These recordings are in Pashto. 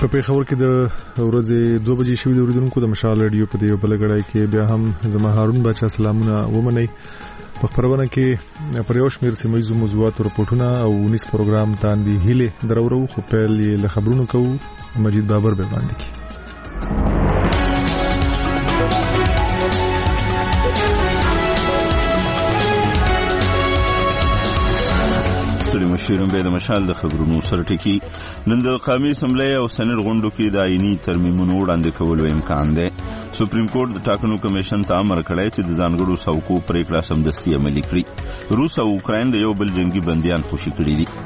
په پیښور کې د ورځې 2 بجې شوې د اوریدونکو د مشال رادیو په دې بلګړای کې بیا هم زما هارون بچا سلامونه ومني. په خبرونه کې پر یو شمېر سیمایي موضوعات رپورټونه او 19 پروګرام تاندې هیله درورو خو په له خبرونو کوو مجید بابر به باندې کی. مشیرم به د مشال د خبرونو سره ټکی. نن د قومي اسمبلی او سنټ غونډو کې د آئینی ترمیمونو وړاندې کولو امکان دی. سپریم کورټ د ټاکنو کمیشن ته امر کړی چې د ځانګړو څوکو پریکړه سمدستي عملي کړي. روس او اوکراین د یو بل جنگي بندیان خوشي کړي دي.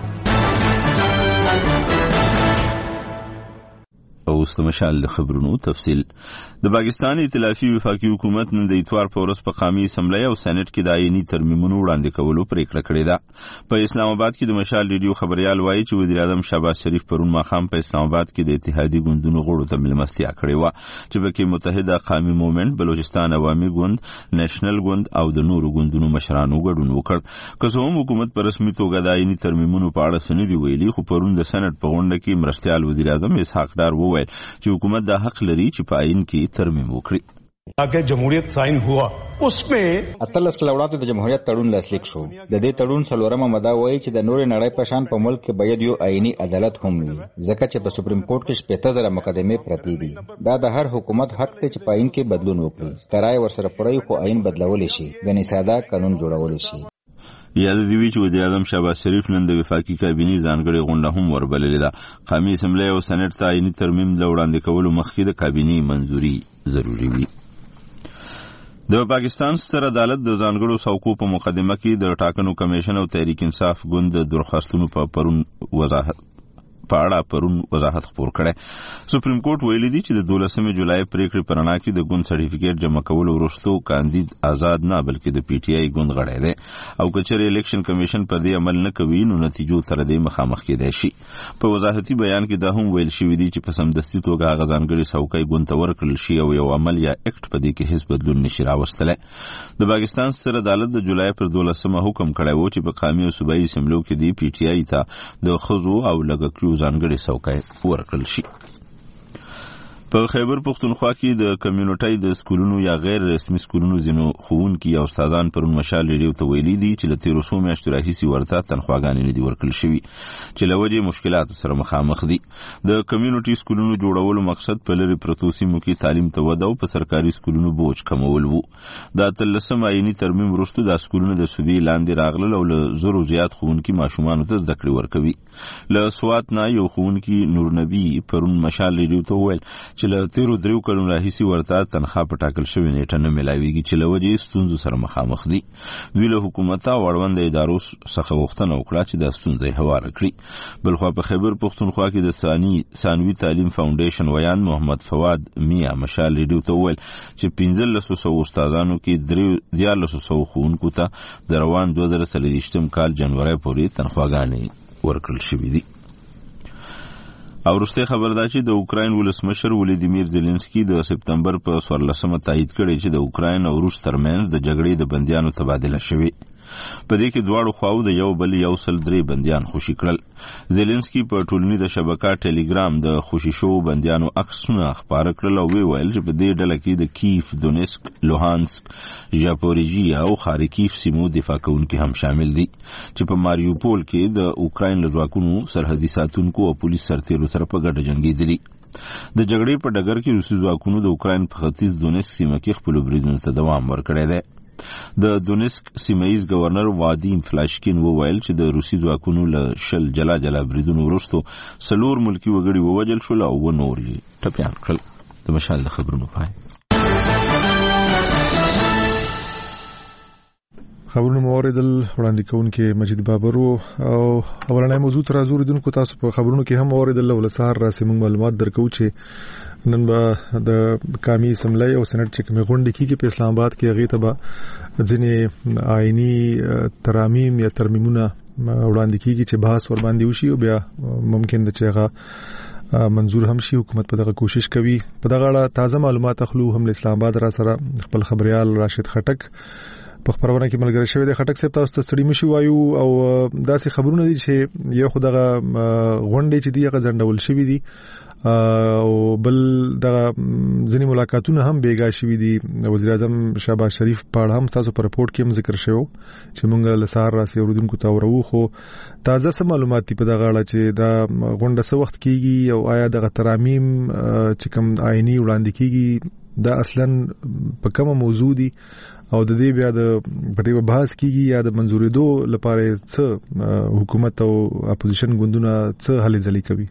او د مشال د خبرونو تفصیل. د پاکستان ائتلافي وفاقي حکومت نن د اتوار په ورځ په قومي اسمبلی او سېنات کې د آئینی ترمیمونو وړاندې کولو پریکړه کړې ده. په اسلام آباد کې د مشال ریډیو خبريال وایي چې وزیر اعظم شهباز شریف پرون ماښام په اسلام آباد کې د اتحادیې ګوندونو غړو ته ملمستیا کړې وه چې پکې متحده قومي موومنټ، بلوچستان عوامي ګوند، نېشنل ګوند او د نورو ګوندونو مشرانو ګډون وکړ. که څه هم حکومت په رسمي توګه د آئینی ترمیمونو په اړه څه نه دي ویلي، خو پرون د سېنات په غونډه کې مرستیال وزیر اعظم اسحاق ډار وویل چې حکومت دا حق لري چې په آئین کې ترمیم وکړي. اگه جمهوریت ساين हुआ उसमें 18 لوړاتو د جمهوریت تړون لاسلیک شو. د دې تړون څلورمه ماده وایي چې د نورې نړۍ په شان په ملک کې باید یو آئینی عدالت هم وي، ځکه چې په سپریم کورټ کې 70,000 مقدمې پرتې دي. دا د هر حکومت حق دی چې په آئین کې بدلون وکړي. کرای ورسره پړی خو آئین بدلول شي، غني ساده قانون جوړول شي. یاد دی وی چې وزیر اعظم شهباز شریف نن د وفاقي کابینې ځانګړې غونډه هم وربللې ده. قومي اسمبلی او سېنات ته آئینی ترمیم د وړاندې کولو مخکې د کابینې منځوري ضروري وي. د پاکستان ستر عدالت د ځانګړو څوکو په مقدمه کې د ټاکنو کمیشن او تحریک انصاف ګوند د درخواستونو په اړه پرون وضاحت خپور کړي. سپریم کورټ ویلي دی چې د 12 جولای پریکړې پر اړه کې د ګوند سرټیفیکیټ جمع کولو وروسته کاندید آزاد نه بلکې د پی ټی آی ګوند غړی دی او کچره الیکشن کمیشن پر دې عمل نه کوي نو نتیجو سره د مخامخ کېدای شي. په وضاحتي بیان کې دا هم ویل شوی دی چې په سمدستي توګه هغه ځانګړي څوکۍ ګوند ته ورکړل شي او یو عمل یا اکټ په دې کې هیڅ بدلون نشي راوستلی. د پاکستان ستر عدالت د جولای پر 12 حکم کړی و چې په قومي او صوبایي اسمبلیو کې د پی ټی آی ته د ښځو او لږکیو ځانګړي څوکۍ ورکړل شي. په خیبر پختونخوا کې د کمیونټۍ د سکولونو یا غیر رسمي سکولونو ځینو ښوونکي او استادان پرون مشال ریډیو ته ویلي دي چې له تېرو څو میاشتو راهیسې ورته تنخواګانې نه دي ورکړل شوي چې له وجې مشکلاتو سره مخامخ دي. د کمیونټي سکولونو جوړولو مقصد په لرې پرتو سیمو کې تعلیم ته وده او په سرکاري سکولونو بوج کمول وو. د 13 آئیني ترمیم وروسته دا سکولونه د صوبې لاندې راغلل او له زرو زیات ښوونکي ماشومانو ته زده کړې ورکوي. له سوات نه یو ښوونکي نور نبي پرون مشال ریډیو ته وویل چې له تیرو 3 کلونو راهیسې ورته تنخوا په ټاکل شوې نیټه نه میلاویږي چې له وجې ستونزو سره مخامخ دي. دوی له حکومت او اړونده ادارو څخه غوښتنه وکړه چې دا ستونزې هواره کړي. بلخوا په خیبر پختونخوا کې د ثانوي تعلیم فاونډیشن ویان محمد فواد میا مشال ریډیو ته وویل چې 1500 استادانو کې 1300 ښوونکو ته د روان 2023 کال جنوري پورې تنخواګانې ورکړل شوې دي. او وروسته خبر ده چې د اوکراین ولسمشر ولادیمیر زيلنسکي د سپتمبر په 14 تایید کړی چې د اوکراین او روس ترمنځ د جګړې د بندیانو تبادله شوې. په دې کې دواړو خواو د یو بل 103 بندیان خوشي کړل. زيلنسکي په ټولنیزه شبکه ټیلیګرام د خوشي شوو بندیانو عکسونه خپاره کړل او ویل چې په دې ډله کې د کیف، دونیسک، لوهانسک، ژاپوریژیا او خارکیف سیمو دفاع کوونکي هم شامل دي چې په ماریوپول کې د اوکراین له ځواکونو سرحدي ساتونکو او پولیس سرتیرو سره په ګډه جنګېدلي. د جګړې په ډګر کې روسي ځواکونو د اوکراین په ختیځ دونیسک سیمه کې خپلو بریدونو ته دوام ورکړی دی. د دونیسک سیمه‌ییز گورنر وادیم فلاشکین وویل چې د روسي ځواکونو له 10 جلا بریدونو وروسته 4 ملکي وګړي ووژل شول او 9 نور یې ټپیان کړل. د مشال د خبرونو پای. خبرونه موریدل وړاندې کوونکې مجید بابر او اولنۍ موضوع تر اوریدونکو تاسو په خبرونو کې هم اوریدل ول سهار راسي موږ معلومات درکو چې نن به د قومي اسمبلی او سېنات چې کومه غونډه کیږي په اسلام آباد کې هغه ته به ځینې آئینی ترامیم یا ترمیمونه وړاندې کیږي چې بحث ور باندې وشي او بیا ممکن د چې هغه منظور هم شي. حکومت په دغه کوشش کوي. په دغه اړه تازه معلومات اخلو هم اسلام آباد را سره خپل خبريال راشد خټک په خبرونه کې ملګری شوی د خټک صاحب تاسو ته ستړي مشي وایو او داسې خبرونه دي چې یو خدغه غونډې چې دی هغه ځنډول شوی دي او بل د ځینې ملاقاتونه هم بیګا شوی دي. وزیر اعظم شهباز شریف په اړه هم تاسو په رپورت کې هم ذکر شوی چې موږ له سهار راسي اوردونکو ته ورو خو تازه سم معلومات په دغه اړه چې دا غونډه څه وخت کیږي او آیا د ترامیم چې کوم آئینی وړاندې کیږي دا اصلا په کومه موضوع دي او د دې بیا د پټي بحث کیږي یا د منځورېدو لپاره څه حکومت او اپوزیشن ګوندونه څه هلې ځلې کوي؟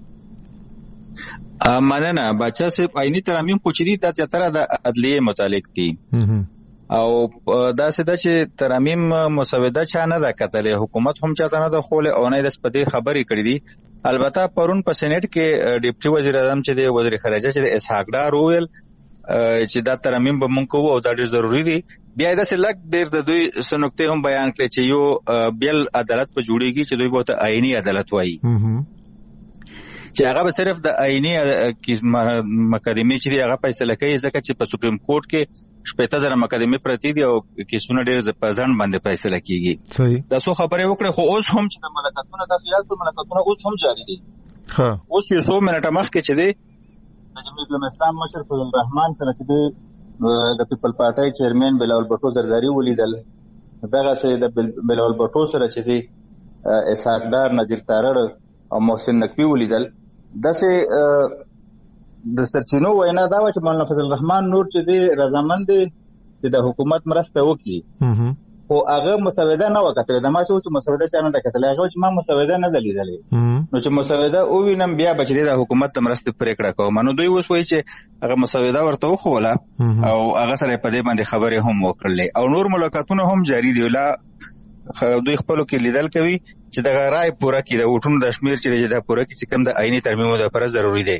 مننه بچا صاحب. آئینی ترامیم خو چې دي دا زیاتره د عدلیه متعلق دي او دا سده چې ترامیم مسوده چا نه دا کتلې، حکومت هم چاته نه د خوله او نه د سپدې خبرې کړې دي. البته پرون په سېنات کې ډیپټي وزیر اعظم چې د وزیر خارجه چې د اسحاق ډار وویل چې دا ترامیم به مونږ کوو او دا ډېر ضروری دي. بیا دا سلک ډېر د دوی سنکته هم بیان کړي چې یو بیل عدالت په جوړیږي چې دوی به ته آئینی عدالت وایي چې هغه به صرف د آئینی مقدمه چې هغه فیصله کوي، ځکه چې په سپریم کورټ کې 15000 مقدمه پرتی دي او کیسونه ډېر په ځان باندې فیصله کیږي. صحیح. دا څو خبرې وکړه خو اوس هم چې د ملکاتونو د خیال په ملکاتونو اوس هم جاری دي. ها اوس یو څو منټه مخکې چې دی د جمهوریت اسلام مشر فضل الرحمن سره چې دی د پیپل پارټي چیرمن بلاول بټو زرداری ولیدل، دغه سره د بلاول بټو سره چې دی اسحاق ډار، نذیر تارړ او محسن نقوی ولیدل. داسې د سرچینو وینا دا و چې مولانا فضل الرحمن نور چې دی رضامند دي چې د حکومت مرسته وکړي، خو هغه مسوده نه وکړه. د ما چې مسوده چا نه ده کتلې، هغه چې ما مسوده نه ده لیدلې. نو چې مسوده ووینم بیا به چې د حکومت د مرستې پرېکړه کوم. نو دوی اوس وایي چې هغه مسوده ورته وښوله او هغه سره په دې باندې خبرې هم وکړلې او نور ملاقاتونه هم جاری دي. لا دوی خپلو کې لیدل کوي چې د رای پوره کې د ووټونو د شمیر چې د پوره کې کوم د آئینی ترمیمونو لپاره ضروری دی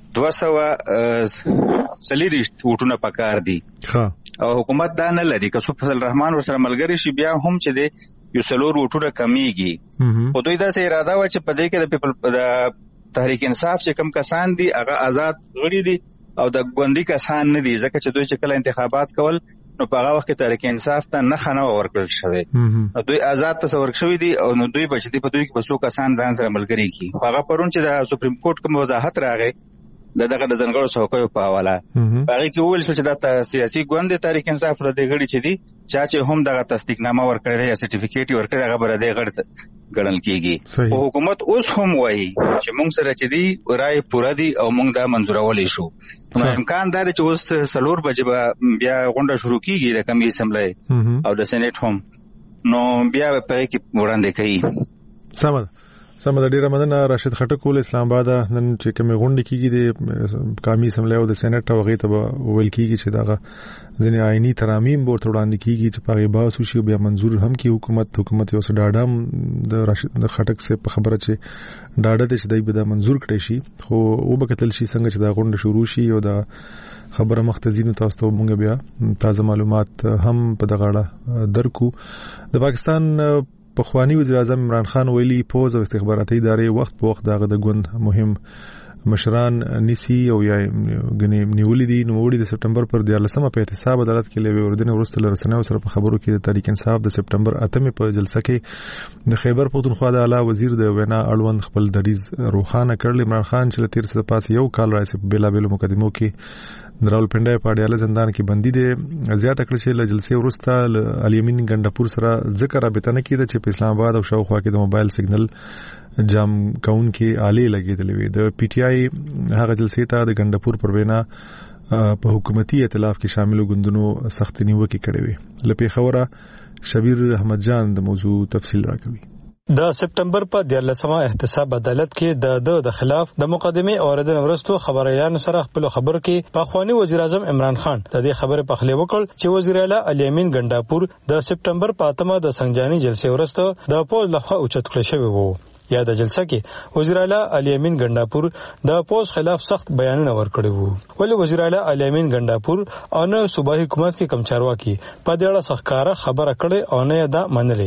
240 ووټونه پکار دي او حکومت دا نه لري. که څو فضل الرحمن ورسره ملګری شي بیا هم چې دی یو څلور ووټونه کمیږي. خو دوی داسې اراده و چې په دې کې د پیپل د تحریک انصاف چې کوم کسان دي هغه آزاد غړي دي او د ګوندي کسان نه دي، ځکه چې دوی چې کله انتخابات کول نو په هغه وخت کې تحریک انصاف ته نه خنه ورکړل شوی، دوی آزاد تصور شوی دي او نو دوی بچ دي په دوی کې بسو کسان ځان سره ملګری کی. هغه پرون چې د سپریم کورټ کوم وضاحت راغی دغه د ځنګړو څوکیو په حواله هغه کې وویل چې دا سیاسي ګوند تحریک انصاف د غړي چې دي چې هم دغه تصدیقنامه ورکړي یا سرټیفیکیټ ورکړي هغه بر دې غړ ګڼل کیږي. او حکومت اوس هم وایي چې موږ سره چې دی رائے پوره دي او موږ دا منزورولې شو. امکان دا چې اوس سلور بجې بیا غونډه شروع کیږي د کمی اسمبلی او د سېنات هم نو بیا په کې وړاندې کوي. سم د ډیره مننه راشد خټک ول اسلام آباد نن چې کومه غونډه کیږي د قومي اسمبلی او د سېنات او غیته ویل کیږي چې دا ځینې آئینی ترامیم ورته وړاندې کیږي چې په غیبه سوشي بیا منظور هم کی حکومت یو څه ډاډم د راشد خټک سے په خبره چې ډاډه چې دای به دا منظور کړي شي، خو او بکتل شي څنګه چې دا غونډه شروع شي او دا خبره مختزینو تاسو ته مونږ بیا تازه معلومات هم په دغه اړه درکو. د پاکستان پخوانی وزیر اعظم عمران خان ویلي پوز او استخباراتي ادارې وخت په وخت دغه د ګوند مهم مشران نیسی او یا غنی نیولې دي. نو وړي د سپټمبر پر 14 په احتساب عدالت کې لوي وردن ورسته لرسنیو سره په خبرو کې د تحریک انصاف د سپټمبر 8 په جلسه کې د خیبر پختونخوا د اعلی وزیر د وینا اړوند خپل دریز روخانه کړل. عمران خان چې تیر څه پاس یو کال راځي په بیلابل مقدمو کې دراول پنده پاډیاله زندان کې بندي دي. زیاته کړ چې له جلسې ورسته الیمین ګندپور سره ذکر رابطه نه کیده چې په اسلام آباد او شاوخوا کې د موبایل سیګنل جام کون کې آلې لګېدلې وي. د پی ټی آی هغه جلسې ته د ګندپور پر وینا په حکومتي ائتلاف کې شامل ګوندونو سخت نیوکه کړې وي. لپاره خبره شبیر احمد جان د موضوع تفصیل راکوي. د سپټمبر په 14مه احتساب عدالت کې د خلاف د مقدمه اوریدل ورستو خبريالانو سره خپل خبر کې پخوانی وزیر اعظم عمران خان د دې خبره په خلی وکړ چې وزیر اعلی علي امین ګنداپور د سپټمبر په 8مه د سنجاني جلسې ورستو د پوز لخوا اوچت کړی شوی وو. یا د جلسه کې وزیر اعلی علي امین ګنداپور د پوز خلاف سخت بیانونه ورکړي وو. ولې وزیر اعلی علي امین ګنداپور او نه صوبایي حکومت کې کمچارواکي په دې اړه سخکاره خبره کړې او نه دا منلې.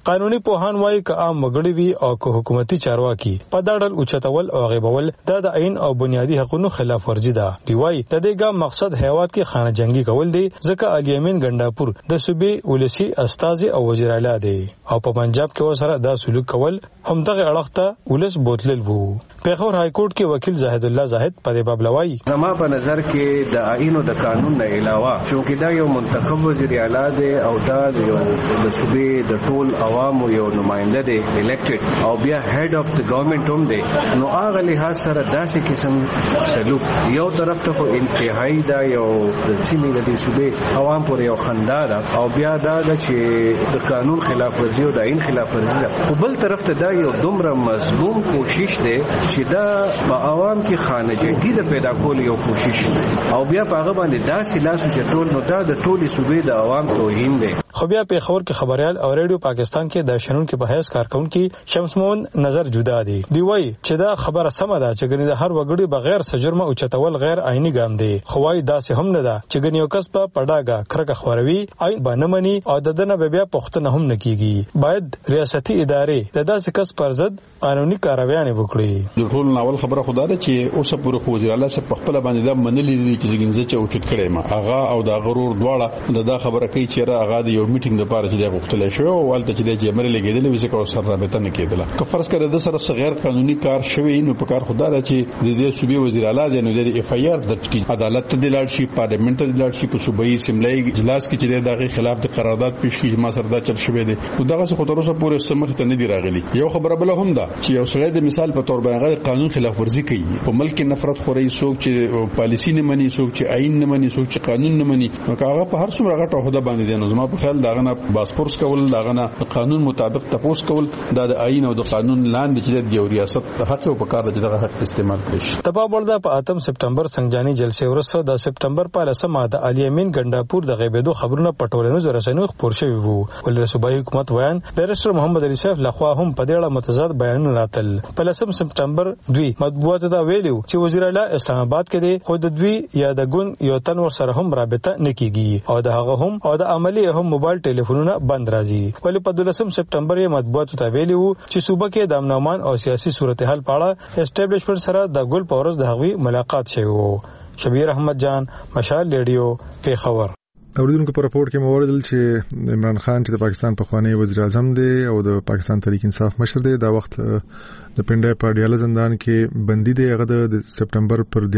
قانوني پوهان وايي ک عام وګړي وي او ک حکومتي چارواکي په دا ډول اوچتول او غیبول د عین او بنیادی حقوقو خلاف ورزي ده. دی وايي د دې ګام مقصد هیواد کې خانه جنگي کول دي ځکه علي امین ګنداپور د صوبې ولسی استاذ او وزیر اعلی دی او په پنجاب کې وسره دا سلوک کول هم دغه اړخته ولس بوتلل وو. پیښور های کورټ کې وکیل زاهد الله زاهد په دې باب لوي زما په نظر کې د آئین او د قانون نه علاوه چې دا یو منتخب وزیر اعلی دی او دا یو د صوبې د ټول عوامو یو نماینده دی الیکټډ او بیا هډ اف د ګورنمنت هم دی نو هغه لحاظ سره داسې قسم سلوک یو طرف ته خو انتهایی دا یو د سیمې د صوبې عوام پر یو خندا ده او بیا دا چې د قانون خلاف ورزي او د آئین خلاف ورزي ده خو بل طرف ته دا یو دومره مظلوم کوشش دی چې دا په عوام کې خانه جنگي د پیدا کول یو کوشش او بیا په هغه باندې داسې لاسو چټول نو دا د ټولي صوبې د عوام توهین دی. خو بیا په خبر کې خبريال او ریډیو پاکستان کې د شنن کې بحث کارکونکي شمس مون نظر جدا دي. دی وایي چې دا خبره سم ده چې ګنې د هر وګړي بغیر سجرمه او چتول غیر آئینی ګام دی. خو وايي داسې هم نه ده چې ګنې یو کس په پډاګه کرکه خوروي آئین باندې مني او د دنه بیا پښتنه هم نکېږي. باید ریاستي ادارې د داسې کس پر ضد قانوني کاروایانه وکړي. د ټول ناول خبره خدای ده چې اوس پورې وزیر اعلی صاحب په خپل باندې دا منلي دي چې زګنځه چې اوچت کړي ما اغا او دا غرور دواړه دا خبره کوي چې را اغا د یو میټینګ لپاره چې دا غوښتل شو او ولته چې د جمهور لګیدل وي چې سره رابطه نه کېدله که فرض کړه د سره غیر قانوني کار شوی نو په کار خدای ده چې د دې صوبې وزیر اعلی دی نو د اف آی آر د عدالت ته د لاړ شي پارلیمنت ته د لاړ شي په صوبایي اسمبلی اجلاس کې چې دغه خلاف د قرارداد پیش کیږي ما سره دا چل شوی دی نو دغه څه خطر اوسه پورې سمخ ته نه دی راغلی. یو خبره بل هم ده چې یو سړی د مثال په تور باندې قانون خلاف ورزي کوي په ملک نفرت خوري څوک چې پالیسی نه مني څوک چې آئین نه مني څوک چې قانون نه مني نو هغه په هر څومره غټه عہده باندې دی نو زما په خیال داغه نه پاسپورت کول داغه نه قانون مطابق تاسو کول د آئین او د قانون لاندې چې د یو ریاست د حق او په کار د دغه حق استعمال کړي. تبا ولدا په 8 سپټمبر سنجاني جلسه ورسره د سپټمبر په لسمه د علي امین ګنداپور د غیبېدو خبرونه پټولنو رسنیو خبر شوی وو ولر صوبایي حکومت ویان بیرسټر محمد علي سیف لخوا هم په دې اړه متضاد بیانونه راتل. په 10 سپټمبر دوی مطبوعات ته ویلو چې وزیر اعلی اسلام آباد کې دی خو د دوی یا د ګون یو تن ور سره هم رابطه نکېږي او د هغه هم او د عملی هم موبایل ټلیفونونه بند راځي. ولې په 12 سپټمبر یې مطبوعات ته ویلو چې صوبه کې د امن او سیاسي صورتحال په اړه اسټابلیشمنت سره د ګل پورز د هغوی ملاقات شوی وو. شبیر احمد جان مشال ریډیو پیښور. اوریدونکو په راپورټ کې موردل چې عمران خان چې د پاکستان پخوانی وزیر اعظم دی او د پاکستان تحریک انصاف مشر دی دا وخت د پنډای په ډیاله زندان کې بندي دی. هغه د سپټمبر پر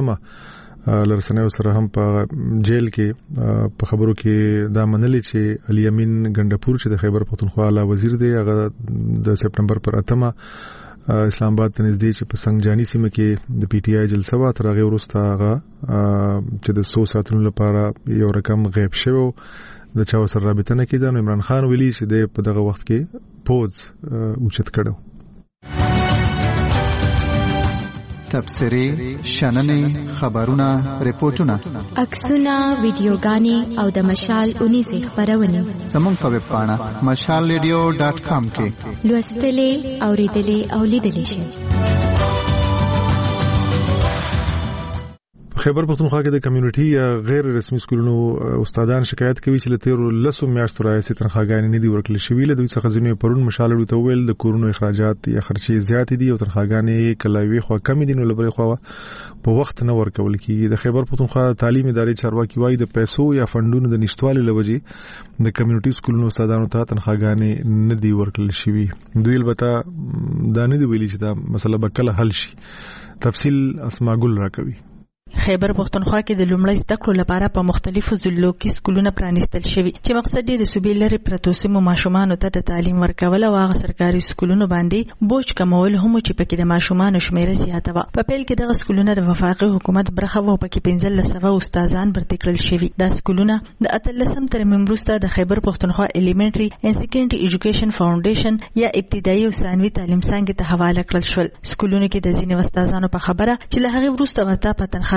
14مه لرسنیو سره هم په جیل کې په خبرو کې دا منلي چې علي امین ګنداپور چې د خیبر پختونخوا اعلی وزیر دی هغه د سپټمبر پر 8مه اسلام آباد ته نږدې چې په سنگجانی سیمه کې د پی ټی آی جلسه وا تر هغه وروسته هغه چې د 100 ساعتونو لپاره یو رقم غیب شوی د چا سره رابطه نه کیده. نو عمران خان ویلي چې د په دغه وخت کې پوز اوچت کړو. تبصرې شننې خبرونه ریپورتونه عکسونه ویډیوګانې او د مشال 19 خبرونه زموږ په ویب پاڼه mashalradio.com کې لوستلې اوریدلې او لیدلې شئ. خیبر پختونخوا کې د کمیونټي یا غیر رسمي سکولونو استادان شکایت کوي چې لته لسو میاشتو راځي تنخواګانې نه دي ورکړل شوې. له دوی څخه ځینې پرون مشالړو ته ویل د کورونو اخراجات یا خرچې زیات دي او تنخواګانې کلاوي خو کم دي نو لبري خو په وخت نه ورکول کیږي. د خیبر پختونخوا تعلیمي ادارې چارواکي وايي د پیسو یا فندونو د نشټوالي لوجي د کمیونټي سکولونو استادانو ته تنخواګانې نه دي ورکړل شوې. دوی البته دا نه دی ویلي چې دا مسله به کله حل شي. تفصیل اسماء ګل راکوي. خیبر پختونخوا کې د لومړی زده کړو لپاره په مختلفو ضلعو کې سکولونه پرانیستل شوي چې مقصد یې د صوبې لرې پرتو سیمو ماشومانو ته د تعلیم ورکول او هغه سرکاري سکولونو باندې بوج کمول هم چې پکې د ماشومانو شمیره زیاته وه. په پیل کې دغه سکولونه د وفاقي حکومت برخه وو پکې 1500 استادان برتي کړل شوي. دا سکولونه د 18 ترمیم وروسته د خیبر پختونخوا الیمنټري اینڈ سیکنډري ایجوکیشن فاونډیشن یا ابتدایي او ثانوي تعلیم څانګې ته حواله کړل شول. سکولونو کې د ځینې استادانو په خبره چې له هغه وروسته وتا په تنخوا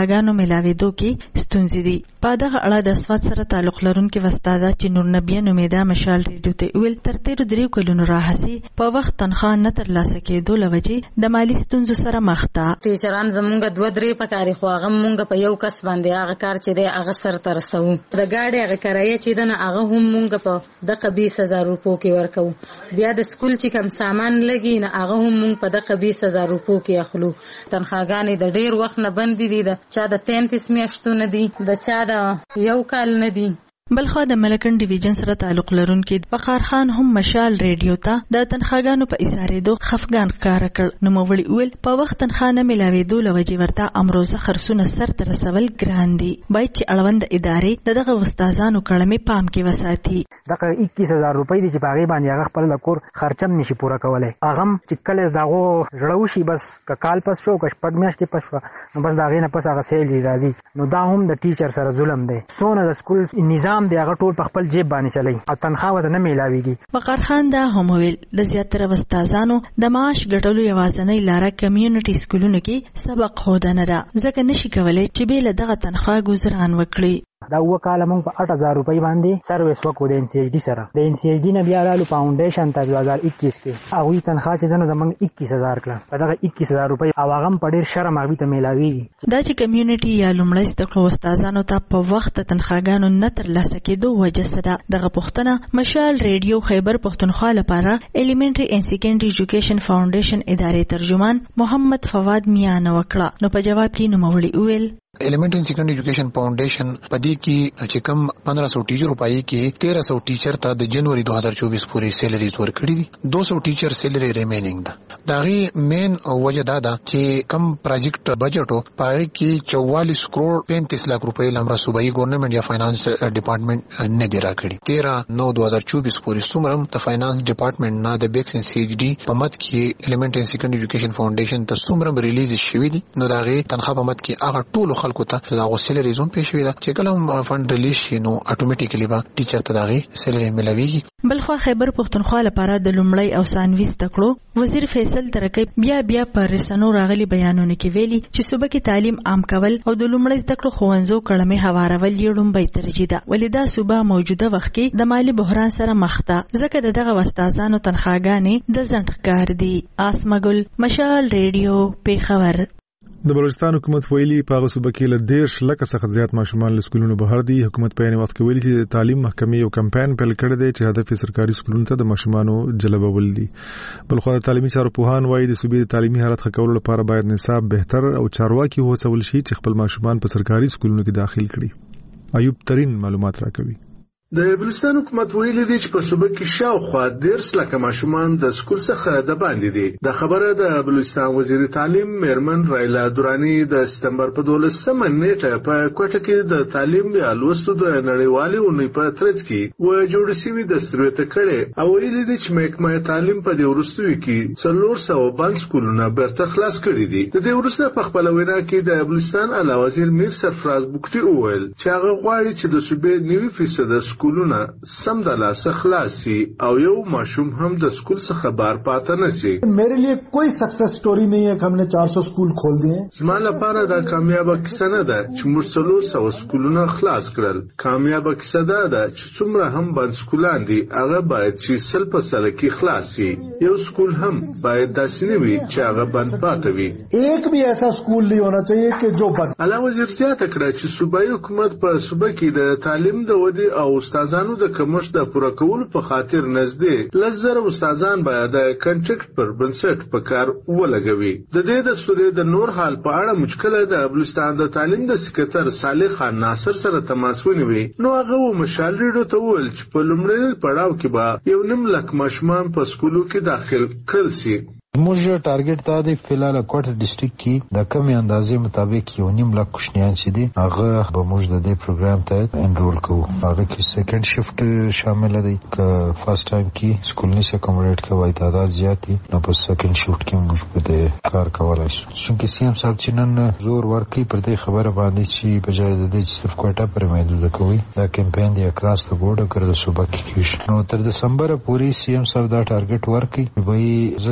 تنخواګانو ملاوېدو کې ستونزې دي. په دغه اړه د اسوات سره تعلق لرونکي استاده چې نور نبی نومیدا مشال ریډیو ته ویل تر تیر 3 کلونو راهسي په وخت تنخواه نه ترلاسه کېدو لوجې د مالی ستونزو سره مخ ده. ټیچران زمونږ 2-3 پکاري خو هغه مونږ په یو کس باندې هغه کار چې دی هغه سر تر رسو. د گاډي هغه کرایه چې دنه هغه هم مونږ په د 20000 روپو کې ورکو. بیا د سکول چې کم سامان لګي نه هغه هم مونږ په د 20000 روپو کې اخلو. تنخواګانې د ډیر وخت نه بند دي، د چا د 33 میاشتو نه دي، د چا د یو کال نه دي. بلخوا د ملکن ډیویژن سره تعلق لرونکي وقار خان هم مشال ریډیو ته د تنخواګانو په ایسارېدو خفګان ښکاره کړ. نو موړي ویل په وخت تنخواه نه ملاوېدو لوجې ورته امروزه خرڅونه سر ته رسول ګران دي. باید چې اړوند ادارې دغه استادانو کړمې پام کې وساتي. دغه 21000 روپۍ دي چې په هغې باندې هغه خپل د کور خرچم نشي پوره کولی. هغه هم چې کله دغو زړه وشي بس که کال پس شو که 6 میاشتې پس شوه نو بس د هغې نه پس هغه سیلري راځي. نو دا هم د ټیچر سره ظلم دی. څونه د سکول نظام دی هغه ټول په خپل جیب باندې چلی او تنخواه ورته نه میلاویږي. وقار خان دا هم ویل د زیاتره استادانو د معاش ګټلو یوازینۍ لاره کمیونټي سکولونو کې سبق ښودنه ده، ځکه نشي کولی چې بې له دغه تنخواه ګذران وکړي. دا و کاله موږ په 8000 روپۍ باندې سرویس وکړو د NCHD سره. د NCHD نه بیا رالو فاونډیشن ته 2021 کې هغوی تنخواه چې ده نو زموږ 21000 کړه. په دغه 21000 روپۍ او هغه هم په ډېر شرم هغوی ته میلاویږي. دا چې کمیونټي یا لومړی زده کړو استادانو ته په وخت تنخواګانو نه ترلاسه کېدو وجه څه ده؟ دغه پوښتنه مشال ریډیو خیبر پښتونخوا لپاره ایلیمنټري اینډ سیکنډري ایجوکیشن فاونډیشن ادارې ترجمان محمد فواد میانه وکړه. نو په جواب کې نوموړي وویل ایلیمنټ ان سیکنډري ایجوکیشن فاونډیشن پدې کې چې کم 1500 ټیچر پای کې 1300 ټیچر ته د جنوري 2024 پورې سیلریز ورکړي دي. 200 ټیچر سیلری ریمینینګ ده. داغي مین وجه دا ده چې کم پروجیکټ بجټو پای کې 44 کروڑ 35 لک روپۍ لمره صوبایي ګورنمنت یا فاینانس ډپارټمنټ نه دی راکړي. 13/9/2024 پورې څومره د فاینانس ډپارټمنټ نه د بیکس ان CHD په مت کې ایلیمنټ ان سیکنډري ایجوکیشن فاونډیشن ته څومره ریلیز شوی دي نو داغي تنخواه په مت کې هغه ټول خلکو ته دا غوسله ریزون پېښ وي چې کله فند ریلیز شي نو اتوماتیکلی به ټیچر ته داغي سیلری ملويږي. بلخوا خیبر پښتونخوا لپاره د لومړی او ثانوي زده کړو وزیر فیصل ترکیب بیا پر رسنو راغلي بیانونه کې ویلي چې صوبه کې تعلیم عام کول او د لومړی زده کړو ښوونځو کړمې هوارول یې لومړی ترجیح ده. ولې دا صوبه موجوده وخت کې د مالی بحران سره مخ ده، ځکه دغه استادانو تنخواګانې د ځنډ ښکار دي. آسمګل مشال ریډیو پیښور. د بلوچستان حکومت ویلي په هغه صوبه کې له 10 لکه څخه زیات ماشومان له سکولونو بهر دي. حکومت په یوه وخت کې ویلي چې د تعلیم محکمې یو کمپاین پیل کړی دی چې هدف یې سرکاري سکولونو ته د ماشومانو جلبول دي. بلخو د تعلیمي چارو پوهان وایي د صوبې د تعلیمي حالت ښه کولو لپاره باید نصاب بهتر او چارواکي وهڅول شي چې خپل ماشومان په سرکاري سکولونو کې داخل کړي. ایوب ترين معلومات راکوي. د بلوچستان حکومت ویلي دی چې په صوبه کې شاوخوا 10 لکه ماشومان د سکول څخه د باندې دي. د خبره د بلوچستان وزیر تعلیم میرمن رایلا دورانی د سپتمبر په 12مه نیټه په کوټه کې د تعلیم یا لوستو د نړیوالې اونۍ په ترڅ کې و جوړ شوی د سترته کړي او ویلي دی چې محکمه تعلیم په دې ورستوي کې 400 بند سکولونه برته خلاص کړي دي. د دې ورسته په خپل وینا کې د بلوچستان اعلی وزیر میر سرفراز بوکټي وویل چې هغه غواړي چې د صوبې 90% سکولونه سم د لاسه خلاصي او یو ماشوم هم د سکول څخه بار پاتې نشي. मेरे लिए कोई सक्सेस स्टोरी नहीं है कि हमने 400 स्कूल खोल दिए. زما لپاره دا کامیابه کیسه نه ده چې موږ 400 سکولونه خلاص کړل. کامیابه کیسه ده چې څومره هم بند سکولان دي هغه باید چې 100% کې خلاص شي. یو سکول هم باید داسې نه وي چې هغه بند پاتې وي. एक भी ऐसा स्कूल नहीं होना चाहिए कि जो बंद. اعلی وزیر زیاته کړه چې صوبایي حکومت په صوبه کې د تعلیم د ودی او استادانو د کمښت د پوره کولو په خاطر نږدې 10,000 استادان باید د کنټریکټ پر بنسټ په کار ولګوي. د دې د سوري د نور حال په اړه مشکله د بلوچستان د تعلیم د سکرټر صالح خان ناصر سره تماس ونیوي. نو هغه مشال ریډیو ته وویل چې په لومړني پړاو کې به 1.5 لک ماشومان په سکولو کې داخل کړل شي. موږ ټارګټ دا دی فلال کوټه ډیسټریکټ کې د کمی اندازې مطابق 1.5 لک کوشنیان چې دي هغه به موږ د دې پروګرام ته انرول کوو. هغه کې سیکنډ شفټ شامل دي که فرست ټایم کې سکول نه اکوموډیټ کوي تعداد زیات دي نو په سیکنډ شفټ کې موږ په دې کار کولای شو. څنګه سي ام صاحب چې نن زور ورکړي پر دې خبره باندې چې بجای د دې چې صرف کوټه پر محدود کوي دا کمپاین دی اکراس د بورډ کړ د صوبه کې نو تر دسمبر پورې سي ام صاحب دا ټارګټ ورکړي وایي زه چې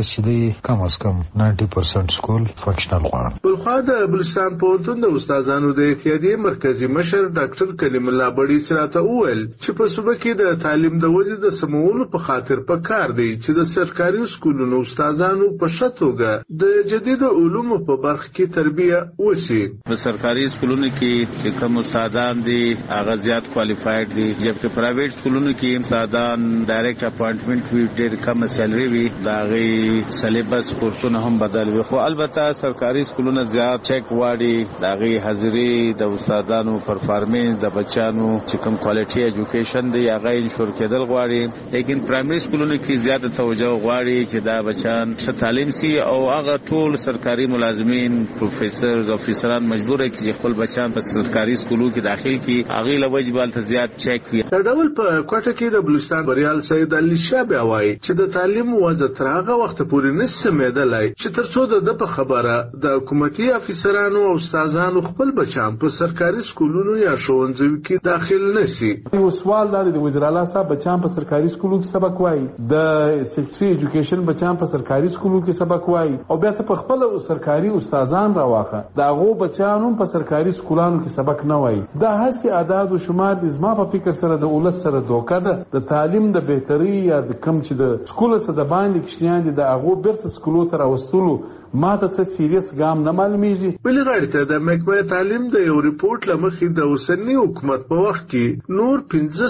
کې کم از کم 90% سکول فنکشنل غواړي. بلخوا د بلوچستان پوهنتون د استادانو د اتحادیې مرکزی مشر ډاکټر کلیم الله بړي سراته وویل چې په صوبه کې د تعلیم د وجې د سمولو په خاطر پکار دی چې د سرکاري سکولونو استادانو په شتوګه د جدید علومو په برخه کې تربیه وشي. په سرکاري سکولونو کې چې کوم استادان دي هغه زیات کوالیفاید دي، جبکه پرایویټ سکولونو کې استادان ډایرکټ اپاینټمنټ وی ډېر کم سیلري وی، دا غي سلیبس کورسونه هم بدل وي، خو البته سرکاري سکولونه زیات چیک واړي، دا غي حاضری د استادانو پرفارمنس د بچانو چې کوم کوالټي ایجوکیشن دی هغه انشور کېدل غواړي، لیکن پرایمري سکولونو کې زیات توجه غواړي چې دا بچان ښه تعلیم سي او هغه ټول سرکاري ملازمین پروفیسرز افیسران مجبور دي چې خپل بچان په سرکاري سکولو کې داخل کړي، هغه لوجبال ته زیات چیک وي. تر ډول په کوټه کې د بلوچستان بریال سید علي شاه وایي چې د تعلیم وضع تر هغه وخت پورې نسمېدلای چې تر څو د په خبره د حکومتي افیسرانو او استادانو خپل بچان په سرکاري سکولونو یا ښوونځیو کې داخل نشي. یو سوال دا د وزیر اعلی صاحب بچان په سرکاري سکولو کې سبق وایي، د سیکټري ایجوکیشن بچان په سرکاري سکولو کې سبق وایي، او بیا ته په خپل سرکاري استادان راواخه دا غو بچان هم په سرکاري سکولانو کې سبق نه وایي. دا هسي اعداد او شمار د زما په فکر سره د اولت سره دوکه ده. د تعلیم د بهتري یا د کم چې د سکول سره د باندې کښنیان دي د هغه بیرته سکولو ته راوستلو ماته څه سیریس ګام نه معلومیږي. بل غړي ته د محکمه تعلیم د یو ریپورت لمخې د اوسنی حکومت په وخت کې نور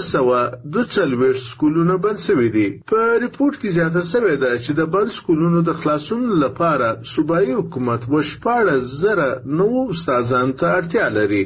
1542 سکولونه بند شوي دي. په ریپورت کې زیاته شوې ده چې د بند سکولونو د خلاصون لپاره صوبایي حکومت 14,000 نوو استادانو ته اړتیا لري.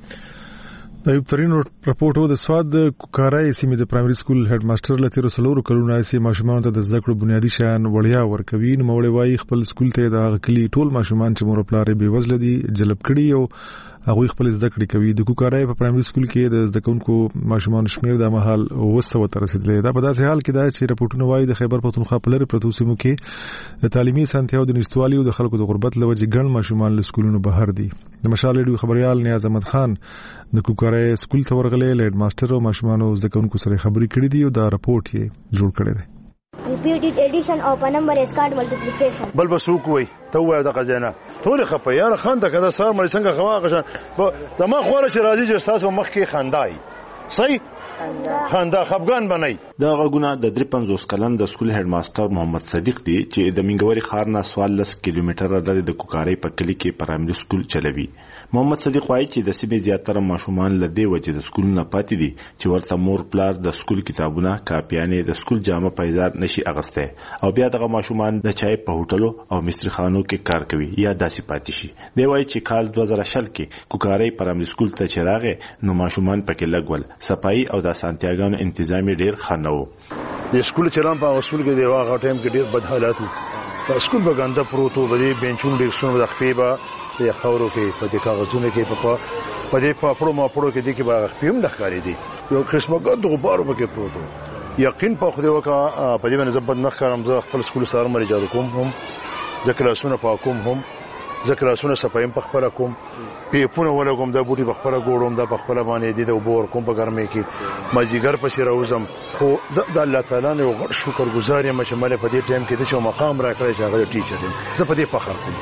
د یو ترين راپورټ د سواد د کوکارای سیمې د پرایمري سکول هډ ماستر لته رسولو کلونه سي ماشومان ته د ذکر بنیادی شان وړیا ورکوي. نو مولوي وايي خپل سکول ته د غکلی ټول ماشومان چې مور پلار به وزل دي جلب کړي او هغه خپل ذکر کوي. د کوکارای په پرایمري سکول کې د ذکرونکو ماشومان شمیر د مهال 200 ته رسیدلی. دا په داسې حال کې دا چې راپورټونه وايي د خیبر پختونخوا په لری پروتو سیمو کې د تعلیمي سنتیاو د نشټوالي او د خلکو د غربت لوجې ګڼ ماشومان له سکولونو بهر دي. د مشال ریډیو خبريال نیاز احمد خان د کوکارای سکول ته ورغلې لید ماستر او ماشومان او ذکرونکو سره خبرې کړې دي او دا راپورټ یې جوړ کړی دی. repeated addition of a number is called multiplication. بل بسوق وي تو د خزانه ټول خپه یار خان ته کده سره مې څنګه خواغه د ما خوره چې راځي چې تاسو مخ کې خندای صحیح خندا خفغان بنئ. دا غوونه د 53 کلن د سکول هډ ماستر محمد صدیق دی چې د منګوري خار نه 14 کیلومتر لري د کوکارای په کلی کې پرایمري سکول چلوي. محمد صدیق وايي چې د سیمې زیاتره ماشومان لدې وجه د سکول نه پاتې دي چې ورته مور پلار د سکول کتابونه کاپیانې د سکول جامه پایزار نشي اغسته او بیا دغه ماشومان د چای په هوټلو او مسترخانو کې کار کوي یا داسې پاتې شي. دی وايي چې کال 2000 کې کوکارای پرایمري سکول ته چراغه نو ماشومان پکې لګول صفائی او د سانتیاګانو انتظامی ډیر خنو. د سکول چلان په اصول کې دی واغه ټایم کې ډیر بد حالات وو. د سکول بغاندا پروتو بلې بنچون ډیر څونه د خپېبا د خاورو کې په دې کاغذونو کې په دې پاپړو ماپړو کې دي کې باغ خپېم د ښکارې دي یو قسمه ګد غبارو پکې پروتو. یقین په خو دې وکا په دې باندې زبد نخ کارم زه خپل سکول سره مری جوړ کوم هم ذکر اسونه پاکوم هم ذکر اسونه صفایم په خبره کوم پیپونه ولګم د بوټي په خبره ګورم د په خبره باندې دي د وبور کوم په ګرمه کې مازیګر پسې راوزم. خو د الله تعالی نه غوښ شکر گزار یم چې مله په دې ټیم کې د شو مقام راکړی چې هغه ټیچر یم. زه په دې فخر کوم.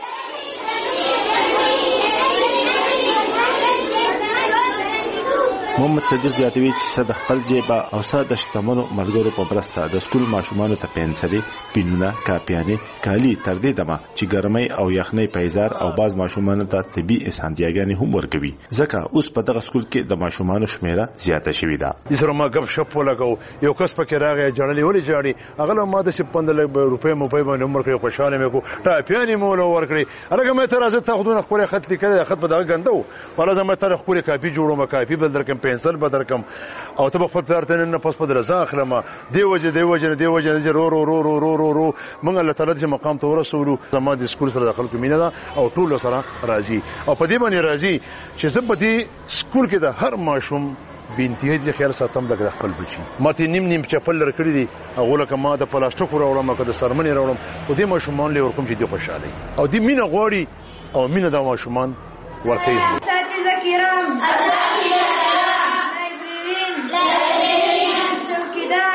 محمد صدیق زیاتوي چې صد خپل جیبا او صد شتمنو ملګرو په برسته د سکول ماشومان ته پنسلي پینونه کاپیانې کالی تر دې دمه چې ګرمۍ او یخنۍ پیزار او باز ماشومان ته طبي اسانتیاګانې هم ورکوي. ځکه اوس په دغه سکول کې د ماشومان شمیره زیاته شوې ده. زه ما غب شپ ولګو یو کس پکې راغی جړلې ولې جاړي هغه ما د 15 روپۍ مو په باندې عمر کې خوشاله مې کو ټاپیانې مو ورکړي. هغه مې تر ازه تاخذونه خپل خط لیکل خط په دغه غندو په لازم تر خپل کاپی جوړوم کاپی بل درکم پنسل بدر کم او ته خپل پلارتن نه پس په درځه اخلم دی وجه رو رو رو رو رو رو رو موږ الله تعالی چې مقام ته ورسولو زما د سکول سره داخل کومینه ده او ټول سره راضي او په دې باندې راضي چې زه په دې سکول کې د هر ماشوم بنتي دې خیال ساتم د خپل بچي ماته نیم چپل لر کړی دي هغه لکه ما د پلاستیک راوړم که د سرمنې راوړم او دې ماشومان له ورکوم چې دې خوشاله او دې مینه غوړي او مینه د ماشومان ورته اساتذه کرام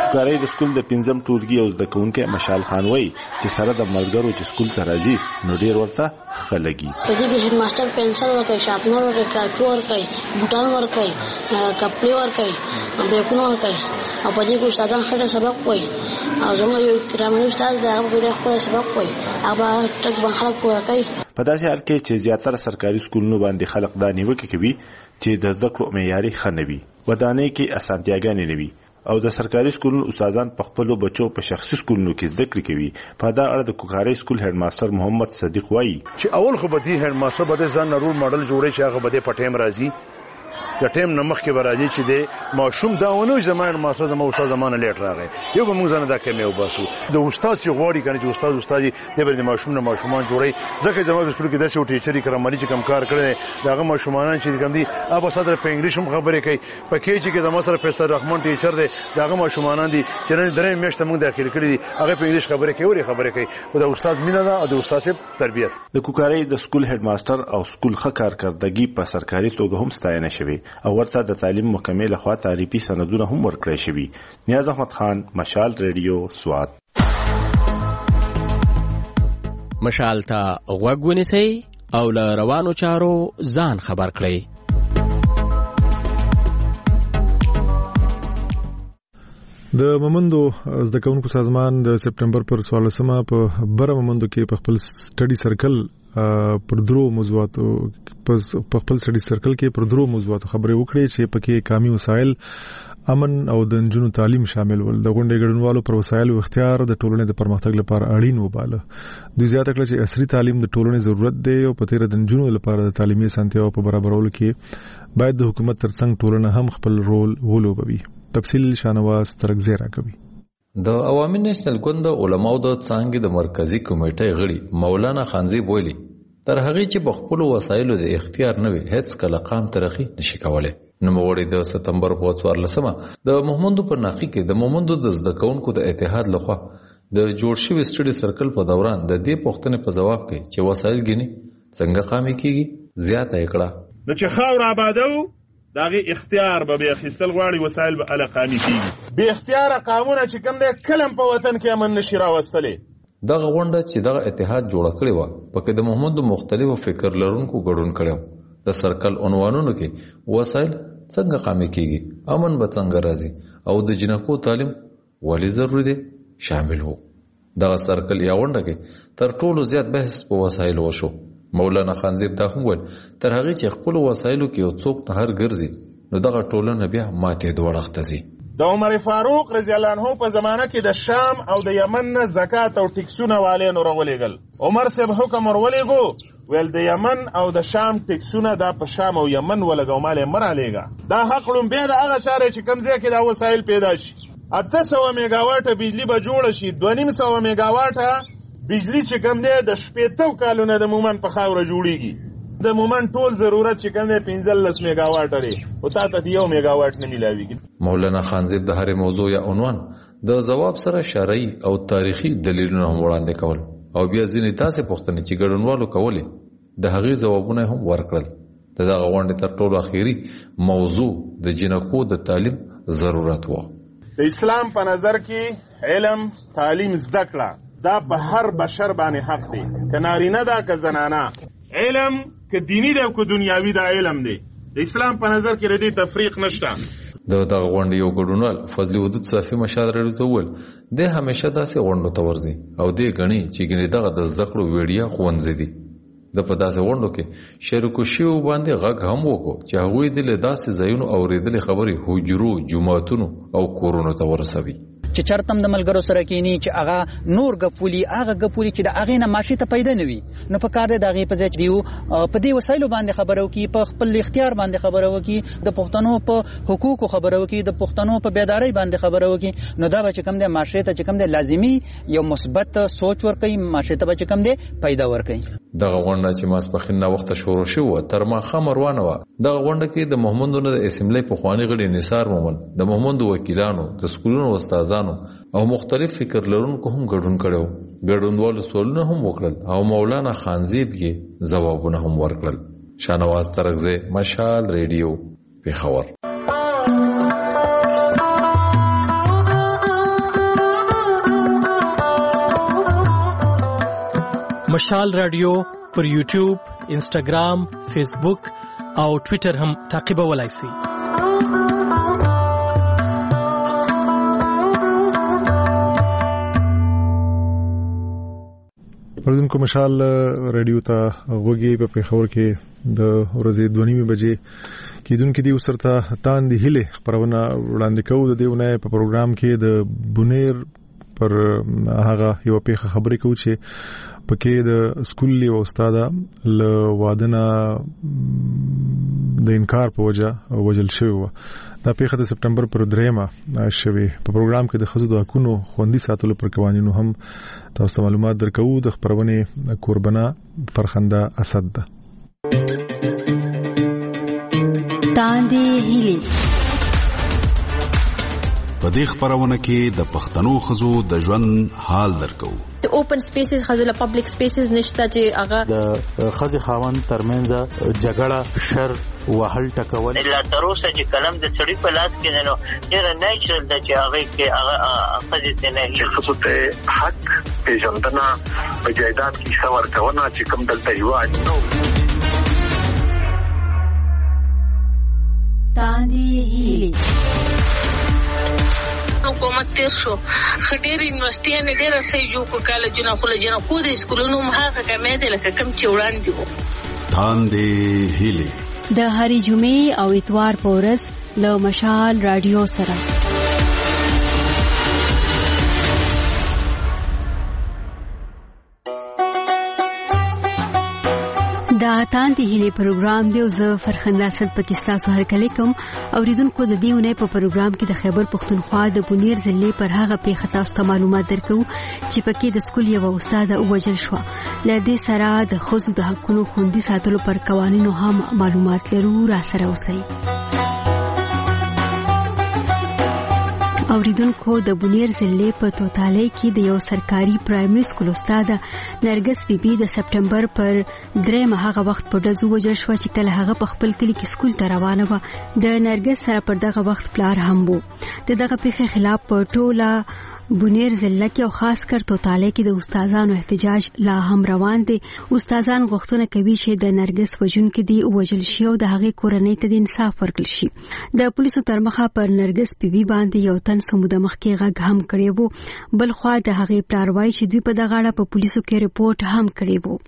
کوکارۍ د سکول د 5م ټولګي او زده کوونکی مشال خان وایي چې سره د ملګرو چې سکول ته راځي نو ډیر ورته ښه لګي. په دې کې هډ ماستر پنسل ورکوي، شارپنر ورکوي، کاپي ورکوي، بوټان ورکوي، کپړې ورکوي، بیکونه ورکوي او په دې کې استادان ښه سبق وایي او زموږ یو کرامي استاد دی هغه ډېر ښه سبق وایي هغه ټک باندې خلک پوهه کوي. په داسې حال کې چې زیاتره سرکاري سکولونو باندې خلک دا نیوکه کوي چې د زده کړو معیاري ښه نه وي، ودانۍ کې اسانتیاګانې نه وي او د سرکاري سکولونو استادان په خپل بچو په شخصي سکولونو کې زده کړې کوي. په دا اړه د کوکارۍ سکول هډ ماستر محمد صدیق وایي چې اول خو به دې هډ ماستر به ځان رول ماډل جوړي چې هغه به په ټیم راځي د ټیم نمخ کې راځي چې د ماشوم دا ونه زمانه ماستر زمو استاد زمانه لیټ راغی یو به موږ نه دا کمه وباسو د استاد چې غوړي کنه چې استادي د ماشوم نه ماشومان جوړي ځکه زموږ سکول کې داسې ټیچري کرامالي چې کم کار کړي داغه ماشومان چې کم دي ابا صدر په انګلیش هم خبرې کوي په کې چې زموږ سره فیصل رحمان ټیچر دی داغه ماشومان دي چې نن درې میاشتې موږ داخل کړي دي هغه په انګلیش خبرې کوي او د استاد مینه ده او د استاد تربیت. د کوکارۍ د سکول هډ ماستر او سکول ښه کارکردګي په سرکاري توګه هم ستاینه شوی او ورته د تعلیم مکمل خوا تعریفي سندونه هم ورکړی شوی. نیاز احمد خان، مشال ریډیو، سوات. مشال ته غوږ ونیسئ او له روانو چارو ځان خبر کړئ. د مومندو زده کوونکو سازمان د سپټمبر پر 14مه په بره مومندو کې په خپل سټډي سرکل پر درو موضوعاتو خبرې وکړې چې پکې قومي وسایل، امن او د نجونو تعلیم شامل ول. د غونډې ګډونوالو پر وسایلو اختیار د ټولنې د پرمختګ لپاره اړین وباله. دوی زیاته کړه چې عصري تعلیم د ټولنې ضرورت دی او په تیر د نجونو لپاره د تعلیمي اسانتیاو په برابرولو کې باید د حکومت ترڅنګ ټولنه هم خپل رول ولوبوي. تفصیل شانواز ترغزی راکوي. د عوامي نېشنل ګوند علماو د څنګه د مرکزی کمیټې غړي مولانا خانزیب ویلي تر هغه چې په خپل وسایلو د اختیار نه وي هیڅ کله قام ترقی نشي کولای. نو موړي د سپتمبر په 14مه د مومندو په ناقي کې د مومندو د زده کوونکو د اتحاد لخوا د جوړ شوی سټډي سرکل په دوران د دې پوښتنې په جواب کې چې وسایل ګني څنګه قامي کیږي زیاته کړه. نو چې خاور آبادو داغه اختیار به اخیستل غواړي وسایل به القامی کیږي به اختیار قانون چې کوم د کلم په وطن کې امن نشي راوستلې. دغه غونډه چې دغه اتحاد جوړ کړی و پکې د محمد مختلفو فکر لرونکو ګډون کړو. د سرکل عنوانونو کې وسایل څنګه قامي کیږي، امن به څنګه راځي او د جنکو تعلیم ولې ضروري دی شامل وو. دغه سرکل یا غونډه کې تر ټولو زیات بحث په وسایل وشو. مولانا خانزیب دا هم ول تر هغه چې خپل وسایلو کې یو څوک نه هر ګرځي نو دغه ټولنه بیا ماته دوه وختزي. د عمر فاروق رضی الله عنه په زمانه کې د شام او د یمن نه زکات او ټیکسونه والي نور ولېګل. عمر صاحب حکم ورولېګو ویل د یمن او د شام ټیکسونه دا په شام او یمن ولګو مال مرالېګا. دا حق لوم بیا د هغه چارې چې کمزې کې دا وسایل پیدا شي. 800 میگاواټه بجلی به جوړ شي، 250 میگاواټه بجلی چې کم دی د 80 کالونو د مومن په خاوره جوړیږي. د مومن ټول ضرورت چې کم دی 15 میگاواټ لري او تاسو ته 1 میگاواټ نه ملاويږي. مولانا خانزیب د هر موضوع یا عنوان د جواب سره شرعي او تاریخي دلیلونه هم وړاندې کول او بیا ځینې تاسو پوښتنې چې ګډونوالو کولې د هغې جوابونه هم ورکړل. دغه غونډې تر ټولو اخیری موضوع د جنکو د تعلیم ضرورت و. د اسلام په نظر کې علم تعلیم زده کړه دا په هر بشر باندې حق دی، که نارینه ده که زنانه. علم که دینی ده که دنیاوی ده علم دی. د اسلام په نظر کې ردی تفریق نشته. دغه غونډې یو ګډونوال فضل ودود صافي مشال راډیو ول د همیشه داسې غونډو ته ورځي او د غني چې ګنې دغه د زده کړو ویډیا خوندې دي. د په داسې غونډو کې شریکو شیو باندې غږ هم وکړو چې هغوی د داسې ځایونو اوریدلې خبرې حجرو، جمعتونو او کورونو ته ورسوي. چې چرتم د ملګرو سره کینی چې هغه نور غپولي هغه غپولي چې د هغه نه ماشي ته پیدا نوي نو په کار د هغه په ځای دیو په دې وسایلو باندې خبرو کی په خپل اختیار باندې خبرو کی د پښتنو په حقوقو خبرو کی د پښتنو په بیداری باندې خبرو کی نو دا به کم د ماشي ته چې کم د لازمی یو مثبت سوچ ور کوي ماشي ته چې کم د پیدا ور کوي. دغه غونډه چې ماسپخین نه وخت شروع شو تر ما خمروانه و. دغه غونډه کې د محمدونو د اسمبلی په خواني غړي نثار مومن د محمد وکیلانو د سکولونو استادانو او مختلف فکر لرونکو هم ګډون کړو. ګډونوالو سوالونه هم وکړل او مولانا خانزیب یې ځوابونه هم ورکړل. شانواز ترغزی، مشال ریډیو، پیښور. مشال رادیو پر یوټیوب، انسټاګرام، فیسبوک او ټوئیټر هم تعقیبولای شئ. پردونکو مشال رادیو ته غوږی په پیښور کې د ورځې 2:30 بجې کېدونکې دی وسرته تاندې هله خبرونه وړاندې کوو. د دیونه په پروګرام کې د بونیر پر هغه یو پیښه خبرې کوو چې پکې د سکول له استاد له وادنه د انکار په وجه وجل شوی و. دا پیښه د سپټمبر پر 3 شوی. په پروګرام کې د خزو د حقوقو خوندي ساتلو پر قوانینو هم تاسو معلومات درکو. د خبرونه قربانه فرخنده اسد ده. تاندې هیلي په دې خبرونه کې د پښتنو خزو د ژوند حال درکو. د اوپن سپیسز خزو له پبلک سپیسز نشته چې هغه د خزي خاوند ترمنځ جګړه شر وهل ټکول لا تروسه چې کلم د چړې په لاس کې نه ډیر نیچرل د چې هغه کې هغه خزي ته نه خصوص ته حق پیژندنه په جایداد کې څور کونه چې کوم دلته یو اجنو تاندې هیلي حکومت تیر شو خډیر یونیورسيټي ډیر سې جو کو کالجونه خلجونه کو د سکولونو مهاګه کمې ده لکه کم چې وړاندې وو. تاندې هیلي د هری جمعې او اتوار په ورځ له مشال رادیو سره. دا تاندې هیلي پروګرام دی او زه فرخنده اسد پاکستان سره هرکلی کوم. اوریدونکو د دیونه په پروګرام کې د خیبر پختونخوا د بونیر ضلع پر هغه پیښه تاسو ته معلومات درکو چې پکې د سکول یو استاد وژل شو. لدې سره د خصوصي د حقوقو خوندي ساتلو پر قوانینو هم معلومات لرو. را سره اوسئ. اوریدونکو د بونیر ضلع په توتالی کې د یو سرکاري پرایمري سکول استاد نرګس بیبي د سپټمبر پر 3 هغه وخت په دزو وجل شو چې کله هغه په خپل کلی کې سکول ته روانه و. د نرګس سره پر دغه وخت پلار هم وو. دغه پیښې خلاف په ټوله بونیر ضلع کې او خاص کر توتالی کې د استادانو احتجاج لا هم روان دي. استادان غوښتنه کوي چې د نرګس وژونکو دی وژل شي او د هغې کورنۍ ته د انصاف ورکړل شي. د پولیسو تر مخه پر نرګس بیبي باندې یو تن سموده مخکې غږ هم کړی وو. بل خوا د هغې پلار وایي چې دوی په دغه اړه په پولیسو کې ریپورت هم کړی وو.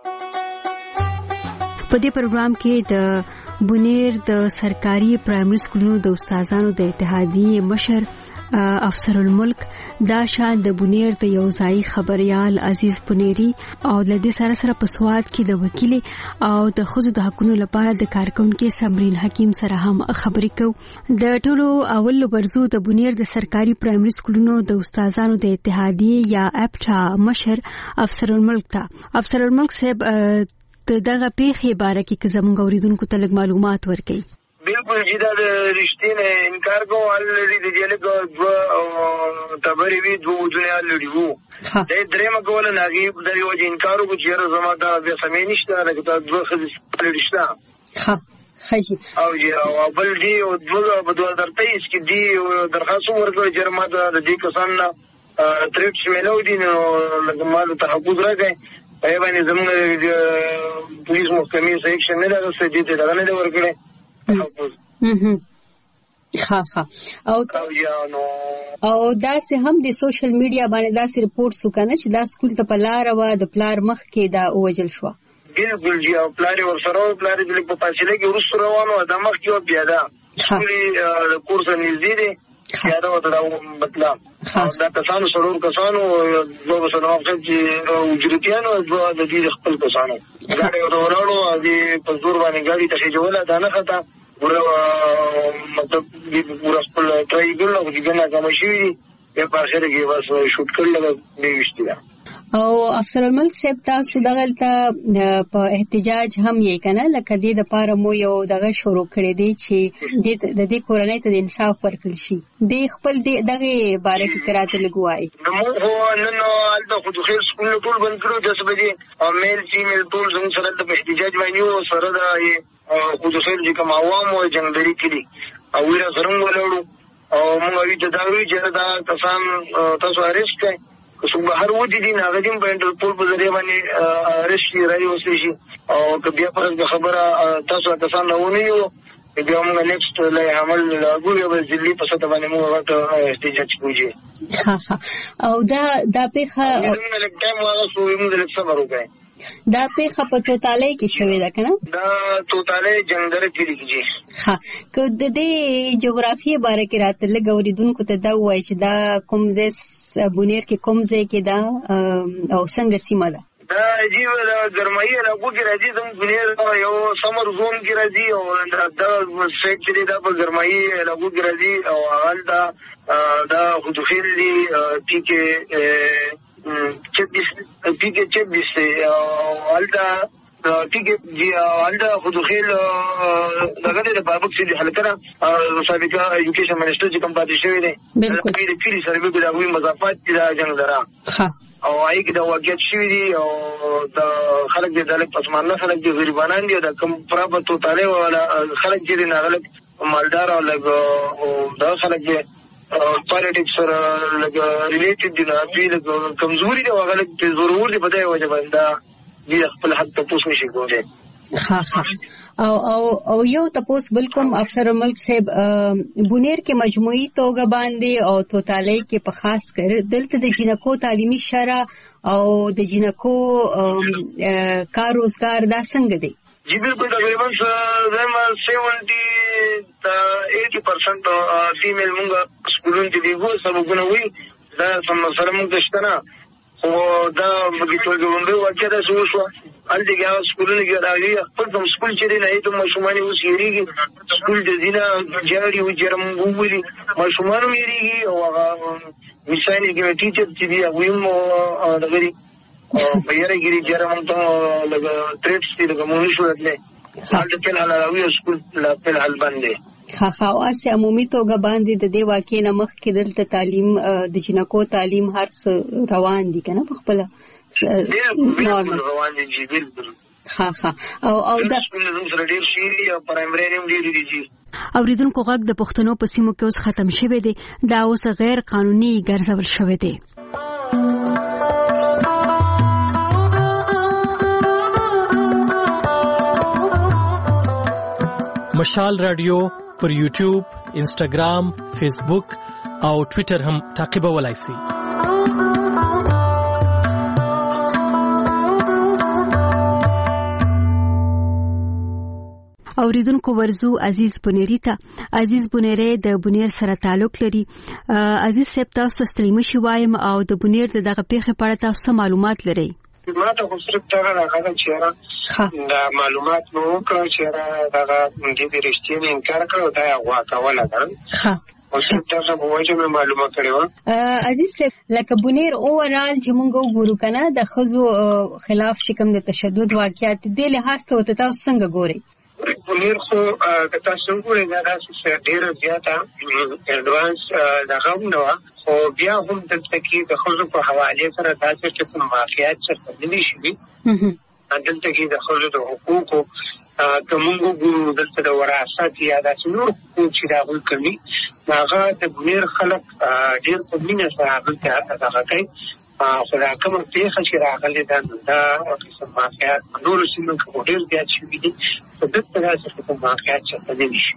په دې پروګرام کې د بونیر د سرکاري پرایمري سکولونو د استادانو د اتحادیې مشر افسر الملک دا شان د بونیر د یو ځای خبريال عزیز بونیری او د دې سره په سواد کې د وکیل او د خزو د حقوقو لپاره د کارکونکو سمرین حکیم سره هم خبرې کو. د ټولو اول برزو د بونیر د سرکاري پرایمري سکولونو د استادانو د اتحادیې یا اپټا مشر افسر الملک ته. افسر الملک صاحب دغه پیښې باره کې زموږ اوریدونکو ته لږ معلومات ورکړي. بالکل جدا د رښتینه انکار کوو. الری د جلګ دو تبری وی دو دنیا لري وو. د درېم کول نه غي د یو انکار کو چې زما دا به سمې نشته لکه دا دوه خزي لريشته. ها خشي او بل دی او دوه په 2023 کې دی درخواست ورکړ چې ما د دې کسان تریټس ملو دي نو لکه مال ته حقوق راځي. په باندې زموږ پولیس محکمې سیکشن نه راځي چې دا نه ورکړي. ها او دا سه هم د سوشل میډیا باندې دا سه ریپورټ وکړه چې دا سکول ته په لار و د پلار مخ کې دا اوجل شو. بالکل جی او پلار ورسره پلار د په فاصله کې ورس روانو د مخ کې پیاده سکول کورس نږدې دی پیاده وته دا مطلب دا کسانو سرور کسانو دوه سره وخت چې وجرتيانو د دې خپل کسانو غاړه ورورانو دې په زور باندې غاړي ته جوړه دا نه خطا ورو مطلب دې پورا خپل ټرایګل او دې نه کوم شي په اخر کې بس شوټ کړل نه وشتي. او افسر الملک صاحب تاسو دغلته په احتجاج هم یې کنه لکه دې د پاره مو یو دغه شروع کړی دی چې د دې کورنۍ ته انصاف ورکړل شي. د خپل دغه باره کې کراته لګوای نو هو نن د خو خیر سکول ټول بند کړو 10 بجې او میل فیمیل ټول زموږ سره د احتجاج باندې سره د خو خیر چې کوم عوام او جنگدري کړي او ویره زرم ولړو او موږ وی ته دا وی چې دا کسان تاسو اریسټ کړئ کوم بهر ودی دي هغه دیم په انټرپول په ذریعہ باندې رشي راي وسې شي او بیا پر خبره تاسو کسان نه ونی یو بیا موږ نیکسټ لای عمل لاګو یو ځلې په څه باندې موږ ورته استیج کوجی او دا په موږ له ټایم واغ سو موږ له صبر وکړي دا په خپتوتاله کې شوې ده کنه دا توتاله جنگدره کې لګیږي که د دې جغرافیه باره کې راته لګوریدونکو ته دا وایي چې دا کوم ځای بونیر کې کوم ځای کې دا او څنګه سیمه ده دا عجیب دا ګرمایي علاقو کې راځي زموږ بونیر یو سمر زون کې راځي او دا فیکټري دا په ګرمایي علاقو کې راځي او حال دا خودخیل دي پیکه 26 الدا تیګه جی الدا خودخیل دغه د بابک سي حلقه سابقه ایجوکیشن منسٹر چې کوم پاتې شوی دی بالکل د پیری سروي د غوي مضافات د جنګ درا او هغه د واقعیت شوی دی او د خلک د دلک پسمانه خلک د غریبانان دي د کوم پرابه توتاله ولا خلک چې نه غلط مالدار او لګ دا خلک پالیټکس سره لګ ریلیټډ دي نه پیل کمزوري دی وغلط ضرور دی په دې وجه باندې دی خپل حق ته پوس نشي کولای او یو تاسو بلکم افسر ملک صاحب بونیر کې مجموعي توګه باندې او توتاله کې په خاص کر دلته د جنکو تعلیمي شرع او د جنکو کار روزګار دا څنګه دی جی بالکل تقریبا 70 to 80% فیمیل مونږ سکولون دي وو سببونه وي دا سره مونږ دشتنه او دا مګي ټولګوندې واکه دا شو الګا سکولونه کې راغلي خپل کوم سکول چې نه ایته مشمانه وسیریږي سکول د دینه جاري و جرم وولي مشمانه میریږي او هغه مثالي کې ټیچر چې دی ویم دغري بهره ګری جرم ته لګ ټریټس دي لګ مونږ شو دلته حال د په حالوي سکول په حال باندې اوسه عمومي توګه باندې د دې واقع نه مخ کې دلته تعلیم د جنکو تعلیم هر څه روان دي کنه په خپل نورمال روان دي جی بالکل او دا سره ډیر شي او پرایمري نیم ډیر دي اوریدونکو غږ د پښتنو په سیمو کې اوس ختم شوه دی دا اوس غیر قانوني ګرځول شوه دی مشال رادیو پر یوټیوب، انسټاګرام، فیسبوک او ټوئیټر هم تعقیبولای شئ. اوریدونکو ورزو عزیز بونیری ته عزیز بونیری د بونیر سره تعلق لري. عزیز صاحب تاسو ستړي مشي وایم او د بونیر دغه پیښه په اړه تاسو معلومات لرئ؟ ما ته خو صرف دا راغله چې دا معلومات مو وکړ چې دا د دې رښتینی انکار کړو دا هغه کوله ده او صرف دا په وجه مې معلومات کړو. عزیز صاحب لکه بونیر اوورال چې موږ وګورو کنه د خزو خلاف چې کوم د تشدد واقعیت دي له هاسته وته تاسو څنګه ګورئ؟ بونیر خو تاسو وګورئ دا څه ډیر زیاته اډوانس دا هم نو او بیا هم د تکي د خزو په حواله سره تاسو چې کوم واقعیت څرګند دي شي دلته کې د خزو د حقوقو کومو ګورو دلته د وراثت یا د نور حقوق چې راغلي کوي هغه د بونیر خلک ډیر په مینه سره هغه هغه کوي خو دا کوم پیښه چې راغلي دا قسم واقعیت نور سیمه کې ډیر زیات شي دي په دې طرح چې کوم واقعیت څرګند دي شي.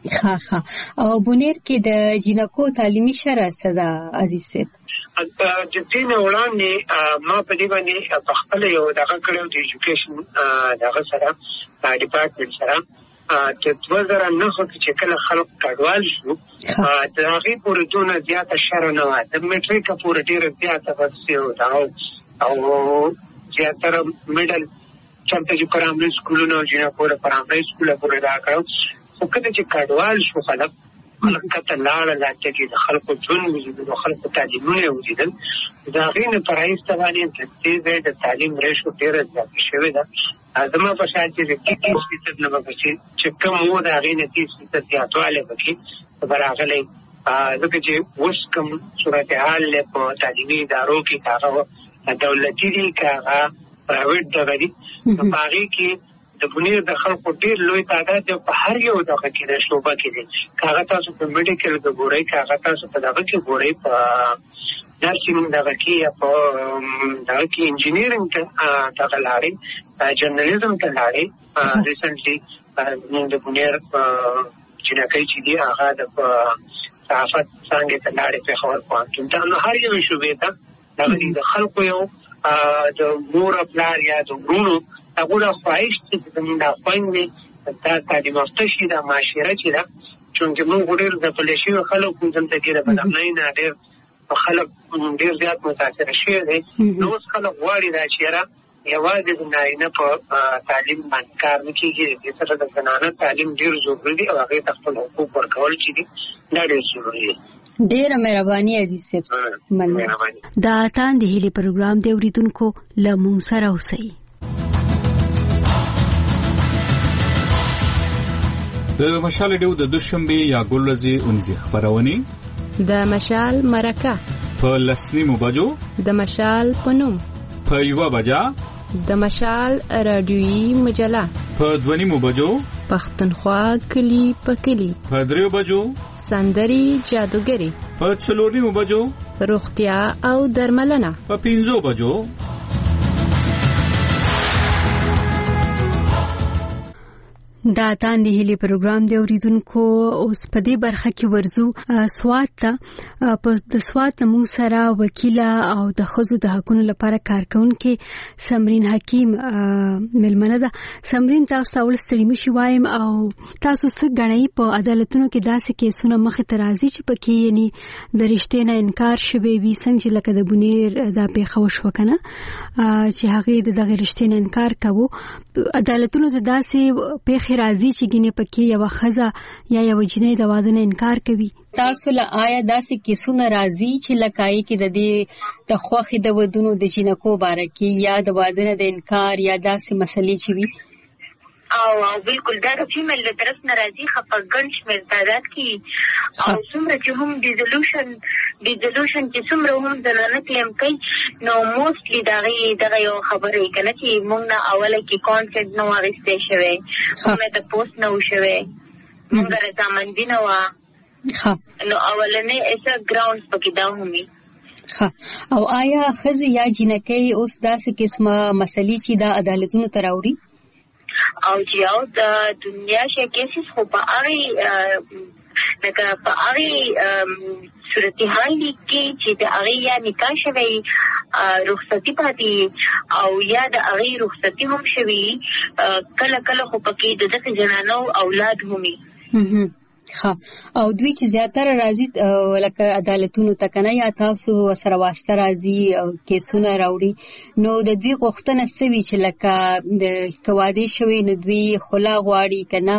او بونیر کې د جنکو تعلیمي شرع صدا عزیز صاحب د دې نه وړاندې ما په دې باندې په خپل یو دغه کړو د ایجوکیشن دغه سره ډپارټمنټ سره چې 2009 کې کله خلک کډوال شو د هغه پورې دونه زیاته شرع نه و د میټریک پورې ډیره زیاته ورسېو او زیاتره میډل چې پرایمري سکولونو جنکو پرایمري سکول پورې دا کړو خو کله چې کډوال شو خلک کته لاړه لاته کې د خلکو ژوند وزیدل او خلکو تعلیمونه وزیدل دا غینه پرایس ته باندې د تعلیم ریشو ډیره زیاته شوې ده. ازما په شان چې 30% نه بچي چې کوم و دا غینه 30% زیاتواله بچي برابرې ځکه چې اوس کوم صورتحال په تعلیمي ادارو کې هغه دولتي دي هغه پرایویټ دغه دي په هغه کې د بونیر د خلکو ډیر لوی تعداد په هر یو دغه کې د شوبه کې دي. هغه تاسو په میډیکل کې ګورئ، هغه تاسو په دغه کې ګورئ په نرسینګ دغه کې انجینیرینګ ته دغه لاړې جرنالیزم ته لاړې ریسنټلی د بونیر جنکۍ چې دی هغه د صحافت څنګه ته لاړې په خبر پوهنتون ته نو هر یو شوبې ته دغه د خلکو یو د مور پلار یا د ورونو هغه د خواهش چې د خويندې دا تعلیم یافته شي د معاشره چې دا چې موږ ډېر د پولیسي خلکو دلته کې د بدامنۍ نه ډېر خلک ډېر زیات متاثر شوي دي نو اوس خلک غواړي دا چې یوازې د نارینه په تعلیم باندې کار نه کېږي د سره د زنانه تعلیم ډېر ضروري دی او هغې ته خپل حقوق ورکول چې دي دا ډېر ضروري دی. ډېره مهرباني عزیز صاحب. دا تان د هیلې پروګرام دی اوریدونکو له مونږ سره اوسئ. د مشال ډیو د دوشنبه یا ګلورځي اونځي خبرونه د مشال مرکه په لسنیمو بجو د مشال پنوم په یو بجا د مشال رادیویي مجله په دونیمو بجو پښتونخوا کلی په کلی په دریو بجو سندري جادوګری په څلورنیمو بجو روغتیا او درملنه په 5 بجو. دا تان دی هلی پروګرام دی اوریدونکو اوس په دې برخه کې ورزو سوات ته په د سوات موږ سره وکیل او د خزو د حقوقو لپاره کارکونکو سمرین حکیم ملمنه ده. سمرین تاسو اول ستړي مشي وایم او تاسو څه غنئ په عدالتونو کې داسې کیسونه مخه ترازی چې پکې یعنی د رښتې نه انکار شوی وي څنګه لکه د بنیر د پیښو شو کنه چې هغه دغه رښتې نه انکار کوي عدالتونو ته داسې پیښ راځي چې ګینه پکې یو خزه یا یو جنې د واده نه انکار کوي. تاسو له آیا داسې کیسونه راځي چې لکای کې د دې د خوخي د ودونو د جنکو باره کې یا د واده نه د انکار یا داسې مسلې چې وي او بالکل دا د فیمیل له طرف ناراضي خپګن شمیر تعداد کې او څومره چې هم ډیزولوشن چې څومره هم زنانه کلیم کوي نو موستلی دغه یو خبره کنه چې موږ نه اوله کې کانسنت نو اغستې شوی موږ ته پوسټ نو شوی موږ رضامندي نه و نو اولنې ایسا ګراوندز پکې دا همي او آیا خزي یا جنکې اوس داسې قسمه مسلې چې د عدالتونو ته راوړي او چې او د دنیا شي کیسز خو په اړه صورتحال کې چې د هغه یا نکاح شوی رخصتي پاتې او یا د هغه رخصتي هم شوی کله خو پکې د دغه جنانو اولاد همي او دوی چې زیاتره راځي لکه عدالتونو ته کنه یا تاسو سره واسطه راځي او کیسونه راوړي نو د دوی غوښتنه سوي چې لکه د کوادي شوی نو دوی خلا غواړي کنه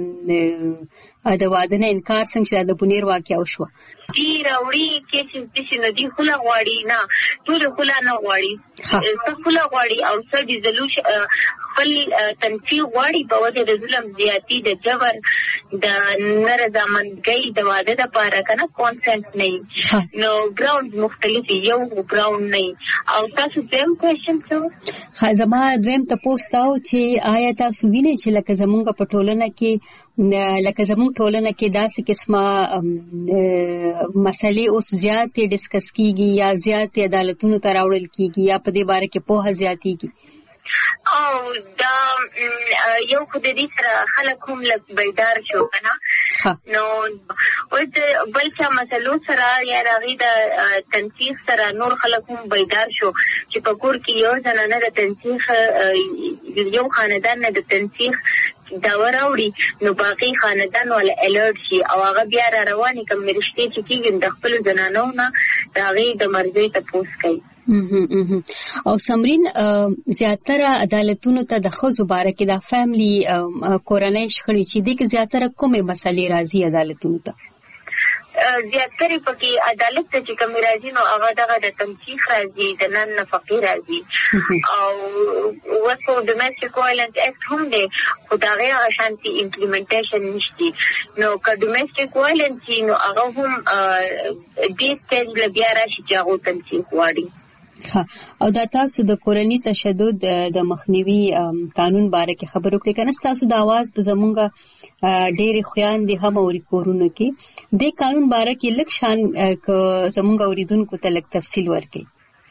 د واده نه انکار څنګه د بنیر واقعا وشو دی راوړي چې نه دی خلا غواړي نه ټول خلا نه غواړي خلا غواړي او څه دي زلوش خپل تنفيذ غواړي په وجه د ظلم زیاتی د جبر د نرضامندګۍ د واده لپاره کنه کانسنت نه نو ګراوند مختلف یو ګراوند نه او تاسو دیم کوېشن څه زما دویم تاسو تاو چې آیا تاسو وینئ چې لکه زمونږ په ټولنه کې داسې قسمه مسلې اوس زیاتې ډیسکس کیږي یا زیاتې عدالتونو ته راوړل کیږي یا په دې باره کې پوهه زیاتېږي او دا یو خو د دې سره خلک هم لږ بیدار شو کنه نو اوس بل څه مسلو سره یا راغی د تنسیق سره نور خلک هم بیدار شو چې په کور کې یو ځنانه د تنسیق یو خاندان نه د تنسیق دا وراوړي نو باقي خاندان ول الرټ شي او هغه بیا را رواني کوم رښتې چې کیږي د خپل ځنانو نه دا غي د مرزي ته پوس کوي او سمرین زیاتره عدالتونو ته د خزو باره کې د فیملی کورنۍ شخړې چې د زیاتره کومه مسلې راځي عدالتونو ته زیاتره پکې عدالت ته چې کوم راځي نو هغه دغه د تنسیق راځي د نن نفقې راځي او وڅو ډومېسټک وایلنس اکټ هم دی خو دا غي شانتي امپلیمنټیشن نشته نو که ډومېسټک وایلنس نو هغه هم دې سټیج له بیا راشي چې هغه تنسیق واړي او دا تاسو د کورنی تشدد د مخنیوي قانون باره کې خبرو کړئ کنه تاسو د आवाज په زمونږه ډېری خويندې هم اوري کورونه کې د قانون باره کې لږ شان زمونږه اوریدونکو ته لږ تفصیل ورکړئ.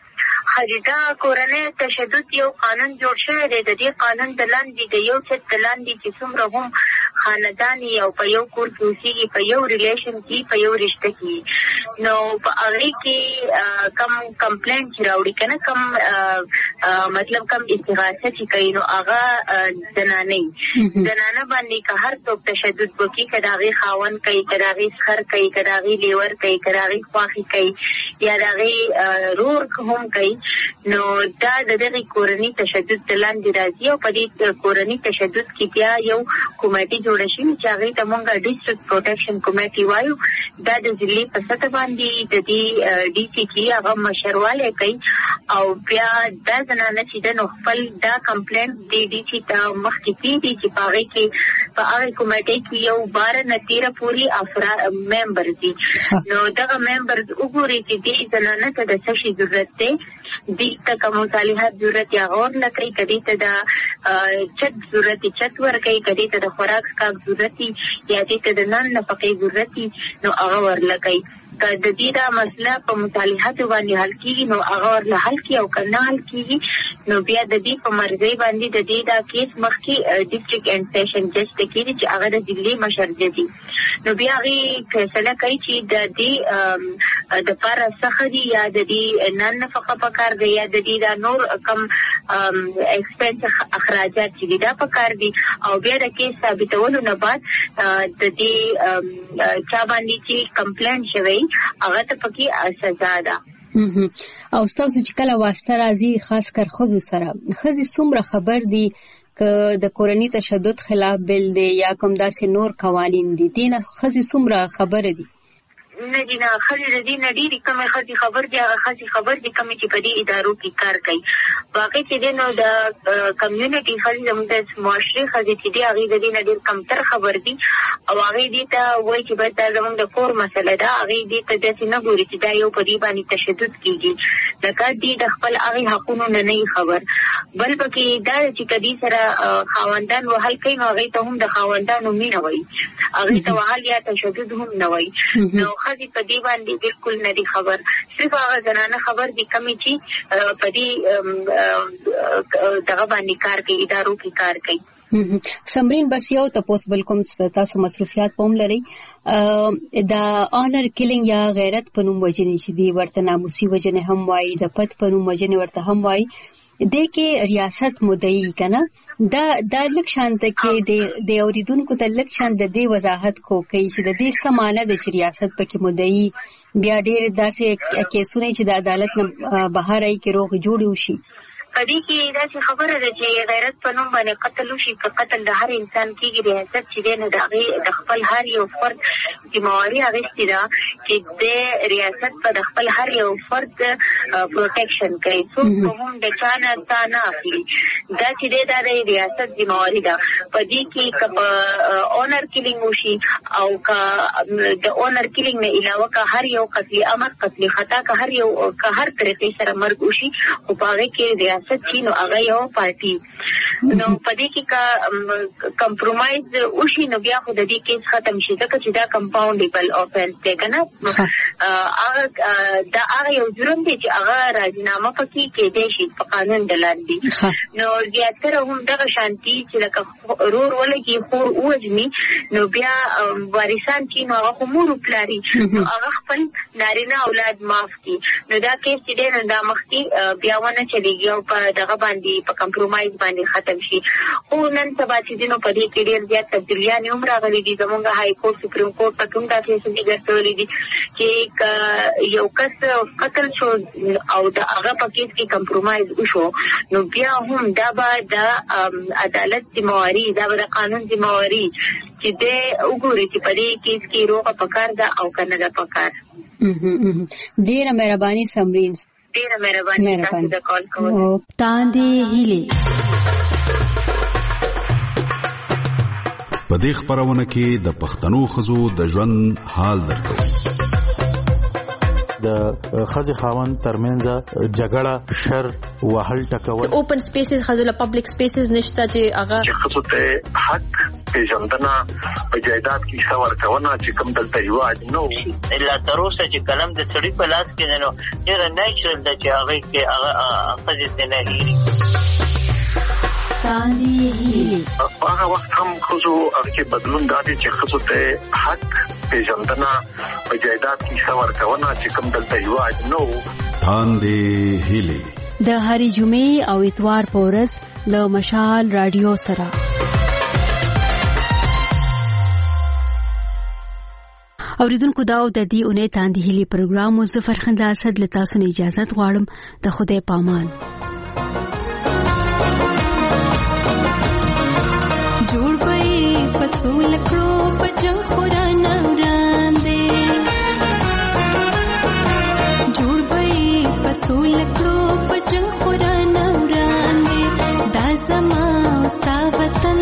دا کورنۍ تشدد یو قانون جوړ شوی دی. د دې قانون د لاندې د یو څه د لاندې چې څومره هم خاندان او په یو کور کې اوسېږي په یو ریلیشن کې په یو رشته کې نو په هغه کې کم کمپلینټ چې راوړي کنه کم مطلب کم استغاثه چې کوي نو هغه زنانه باندې که هر څوک تشدد وکړي که د هغې خاوند کوي که د هغې سخر کوي که د هغې لیور کوي که د هغې خواښې کوي یا د هغې رور هم کوي نو دا د دغه کورنۍ تشدد د لاندې راځي او په دې کورنۍ تشدد کې بیا یو کمیټي جوړه شوې چې هغې ته موږ ډسټرکټ پروټیکشن کمیټي وایو. دا د ضلعې په سطح باندې د دې ډي سي چې هغه مشروالی کوي او بیا دا زنانه چې ده نو خپل دا کمپلینټ د ډي سي ته مخکې کېږي چې په هغې کې په هغې کمیټۍ کې یو 12 نه 13 پورې ممبرز دي. نو دغه ممبرز وګوري چې دې زنانه ته د څه شي ضرورت دی دې ته کوم مصالحات ضرورت یا غور نه کوي که دې ته د چت ضرورت چت ورکوي که دې ته د خوراک څښاک ضرورت یا دې ته د نان نفقې ضرورت نو هغه ورله کوي. که د دې دا مسله په مصالحاتو باندې حل کېږي نو هغه ورله حل کړي او که نه حل کېږي نو بیا د دې په مرضۍ باندې د دې دا کیس مخکې ډسټرکټ اینډ سیشن جج ته کېږي چې هغه د ضلعې مشر جج نو بیا هغې فیصله کوي چې د دې دپاره څه دي یا د دې نن نفقه پکار دی یا د دې دا نور کم ایکسپنس اخراجات چې دي دا پکار دي او بیا د کیس ثابتولو نه بعد د دې چا باندې چې کمپلینټ شوی هغه ته پکې سزا ده. او ستاسو چې کله واسطه راځي خاص کر ښځو سره ښځې څومره خبر دي که د کورني تشدد خلاف بل دی یا کوم داسې نور قوانین دي دې نه ښځې څومره خبره دي؟ نه دي نه ښځې د دې نه ډېرې کمې ښځې خبر دي هغه ښځې خبر دي کمې چې په دې ادارو کې کار کوي. باقي چې دی نو د کمیونټي ښځې زموږ د معاشرې ښځې چې دي هغې د دې نه ډېر کمتر خبر دي او هغې دې ته وایي چې باید دا زموږ د کور مسله ده. هغې دې ته داسې نه ګوري چې دا یو په دې باندې تشدد کېږي لکه دې د خپل هغې حقونو نه نه خبر. بل پکې دا چې که دې سره خاوندان وهل کوي نو هغې ته هم د خاوندانو مینه وایي هغې ته وهل یا تشدد هم نه وایي. نو ښځې په دې باندې بالکل نه دي خبر. صرف هغه زنانه خبر دي کمې چې په دې دغه باندې کار کوي ادارو کې کار کوي. سمرین بس یو تاسو بل کوم تاسو مصروفیات پوم لري دا آنر کیلینګ یا غیرت په نوم وجنې چې دی ورته ناموسي وجنې هم وایي د پد په نوم وجنې ورته هم وایي دې کې ریاست مدعي کنه دا لک شانت کې د اوریدونکو ته لک شانت د دې وضاحت کو کوي چې د دې سمانه د ریاست پکې مدعي بیا ډېر داسې کیسونه چې د عدالت نه بهر ای کې روغ جوړ وشي. په دې کې داسې خبره ده چې غیرت په نوم باندې قتل وشي که قتل د هر انسان کېږي ریاست چې دی نو د هغې د خپل هر یو فرد ذمهواري اخیستې ده چې د ریاست به د خپل هر یو فرد پروټیکشن کوي. څوک هم د چا نه تا نه اخلي دا چې دی دا د ریاست ذمهواري ده. په دې کې که په اونر کیلینګ وشي او که د اونر کیلینګ نه علاوه که هر یو قتل امر قتل خطا که هر طریقې سره مرګ وشي خو په هغې کې ریاست چې نو هغه یو پارټي نو په دې کې که کمپرومایز وشي نو بیا خو د دې کیس ختم شي ځکه چې دا کمپاونډیبل اوفنس دی که نه دا هغه یو جرم دی چې هغه راجنامه پکې کېدی شي په قانون د لاندې. نو زیاتره هم دغه شانتي چې لکه رور ولګي خور ووژني نو بیا وارثان چې نو هغه خو مور پلاري نو هغه خپل نارینه اولاد معاف کړي نو دا کیس چې دی نو دا مخکې بیا ونه چلېږي او په دغه باندې په کمپرومایز باندې ختم شي. خو نن سبا چې دی نو په دې کې ډېر زیات تبدیلیانې هم راغلي دي. زموږ های کورټ سپریم کورټ پکې هم دا فیصلې ګرځولي دي چې یو کس قتل شو او د هغه په کیس کې کمپرومایز وشو نو بیا هم دا به د عدالت ذمهواري دا به د قانون ذمهواري چې دی وګوري چې په دې کیس کې روغه پکار ده او که نه ده پکار. ډېره مهرباني سمرین. ډېره مهرباني تاسو د کال کولو. تاندې هیلې په دې خبرونه کې د پښتنو ښځو د ژوند حال درکو. د خزي خاوند ترمنځ جګړه شر وهل ټکول اوپن سپیسز خزل پبلک سپیسز نشته چې هغه خصو ته حق پیژندنه په جایداد کې حصہ ورکونه چې کوم دلته رواج نو الا تر اوسه چې کلم د سړي په لاس کې نو ډېر نیچرل د چې هغه کې هغه خځې نه هېري هغه وخت هم خصو هغه بدلون دادي چې خصو ته حق پیژندنه په جایداد کې حصہ ورکونه چې کوم دلته رواج نو تاندې هیلي د هرې جمعې او اتوار په ورځ له مشال رادیو سره اوریدونکو دا د دې اونۍ تاندې هیلي پروګرام مظفر خندا اسد له تاسو نه اجازه غواړم د خدای پامان جوړ پي پسول کړو پچ قران وړاندې جوړ پي پسول کړو پچ قران وړاندې دا زما ستا وطن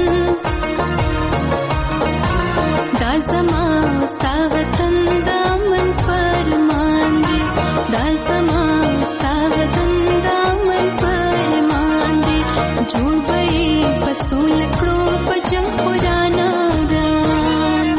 دا زما ستا وطن دامن فرمان دی دا زما ستا وطن دامن فرمان دی جوړ پي پسول کړو پچ قران وړاندې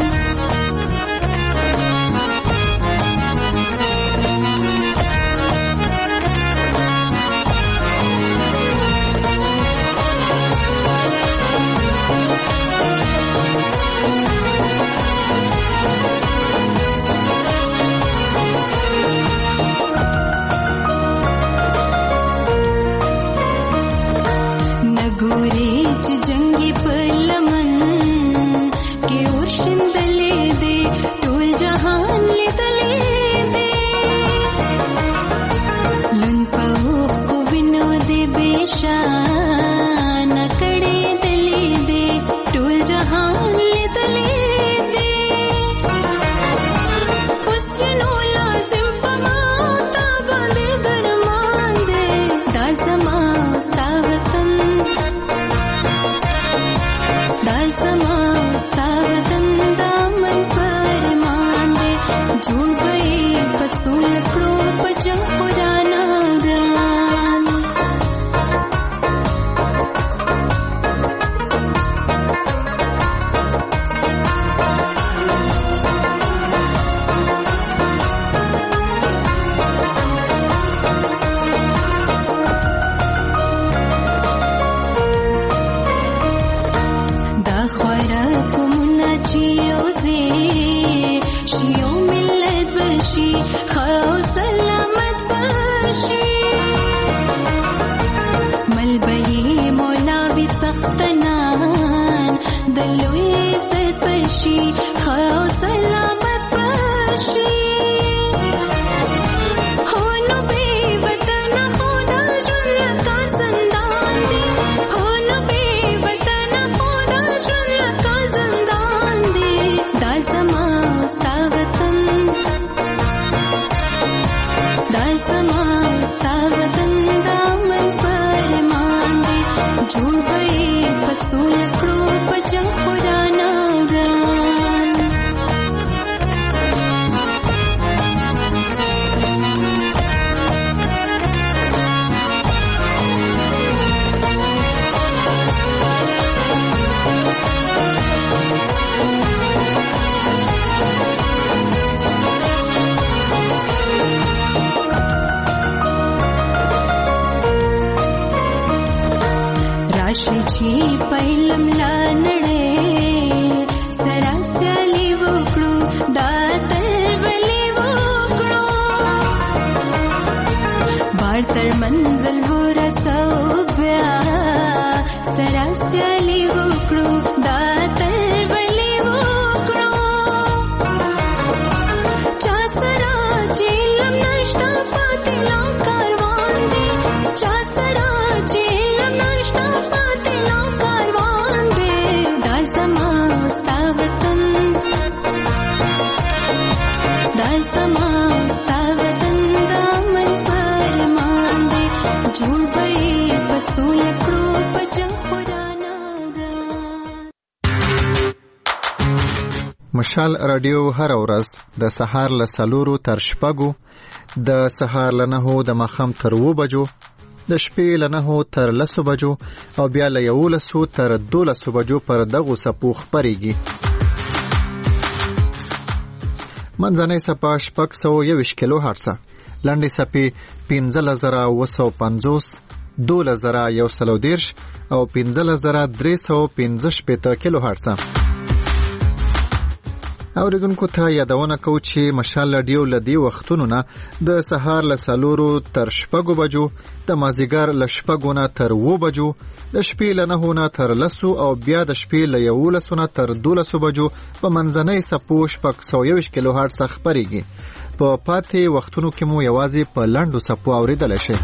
مشال رادیو هر ورځ د سهار له 4 تر 6 د سهار له 9 د ماخام تر 2 بجو د شپې له 9 تر 10 بجو او بیا له 11 تر 12 بجو پر دغه سپو خبريږي. منځنۍ سپا 621 کیلو هرتز، لنډې سپې 15950 12110 او 15315 کیلو هرتز. اوریدونکو ته یادونه کوم چې مشال رادیو لدی وختونو نه د سهار له 4 تر 6 بجو، د مازیګر له 6 نه تر 2 بجو، د شپې له 9 نه تر 10 او بیا د شپې له 11 نه تر 12 بجو په منځنۍ سپو 621 کیلو هرتز خبريږي. په پاتې وختونو کې مو یوازې په لاندو سپو اوریدل شي.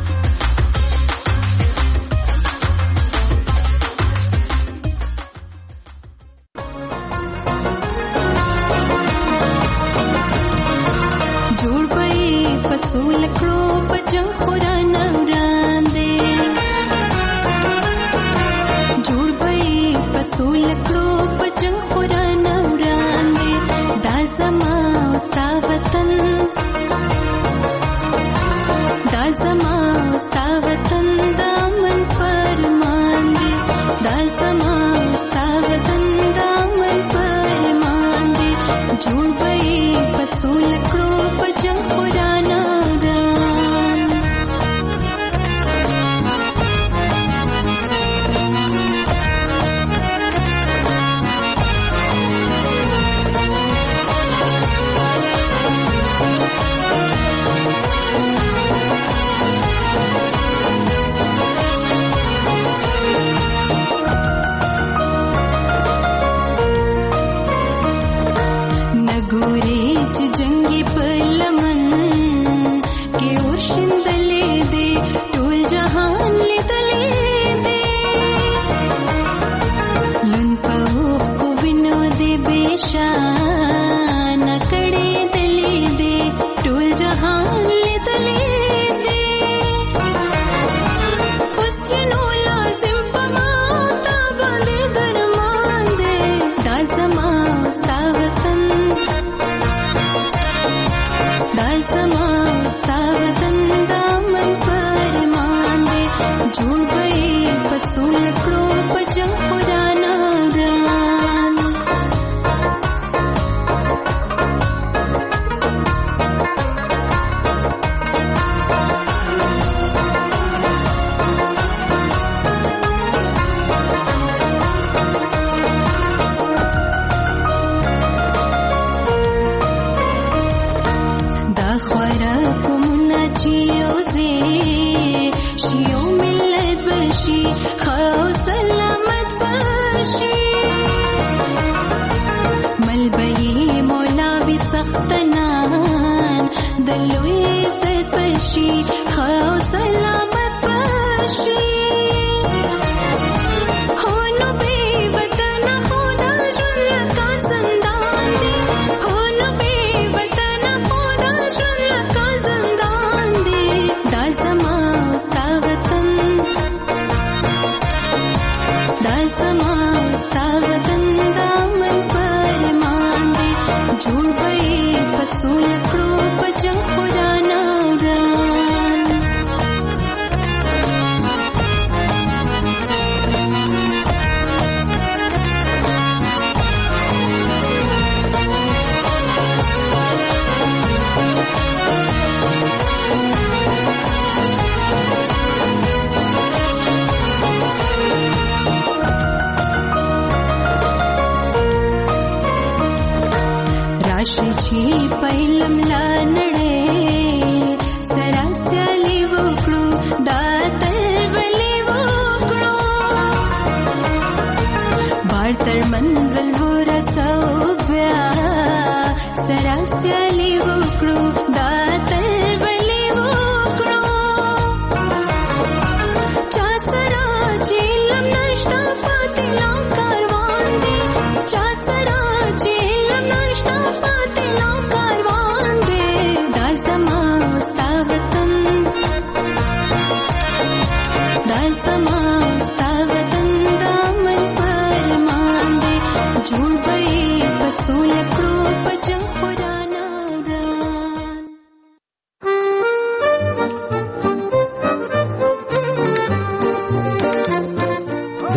جوړ به پسول کړو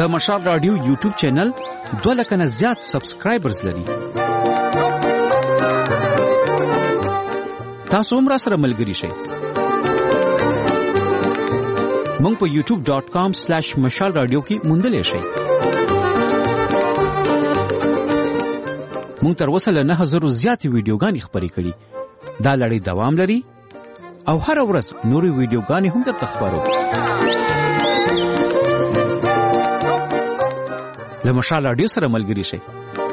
د مشال رادیو یوټیوب چینل 2 لک نه زیات سبسکرایبرز لري. تاسو هم را سره ملګري شئ. مونږ په youtube.com/mashalradio کې موندلې شئ. مونږ تر اوسه له 9000 زیاتې ویډیوګانې خپرې کړي. دا لړۍ دوام لري او هر ورځ نورې ویډیوګانې هم درته خپرو. له مشال رادیو سره ملګري شئ.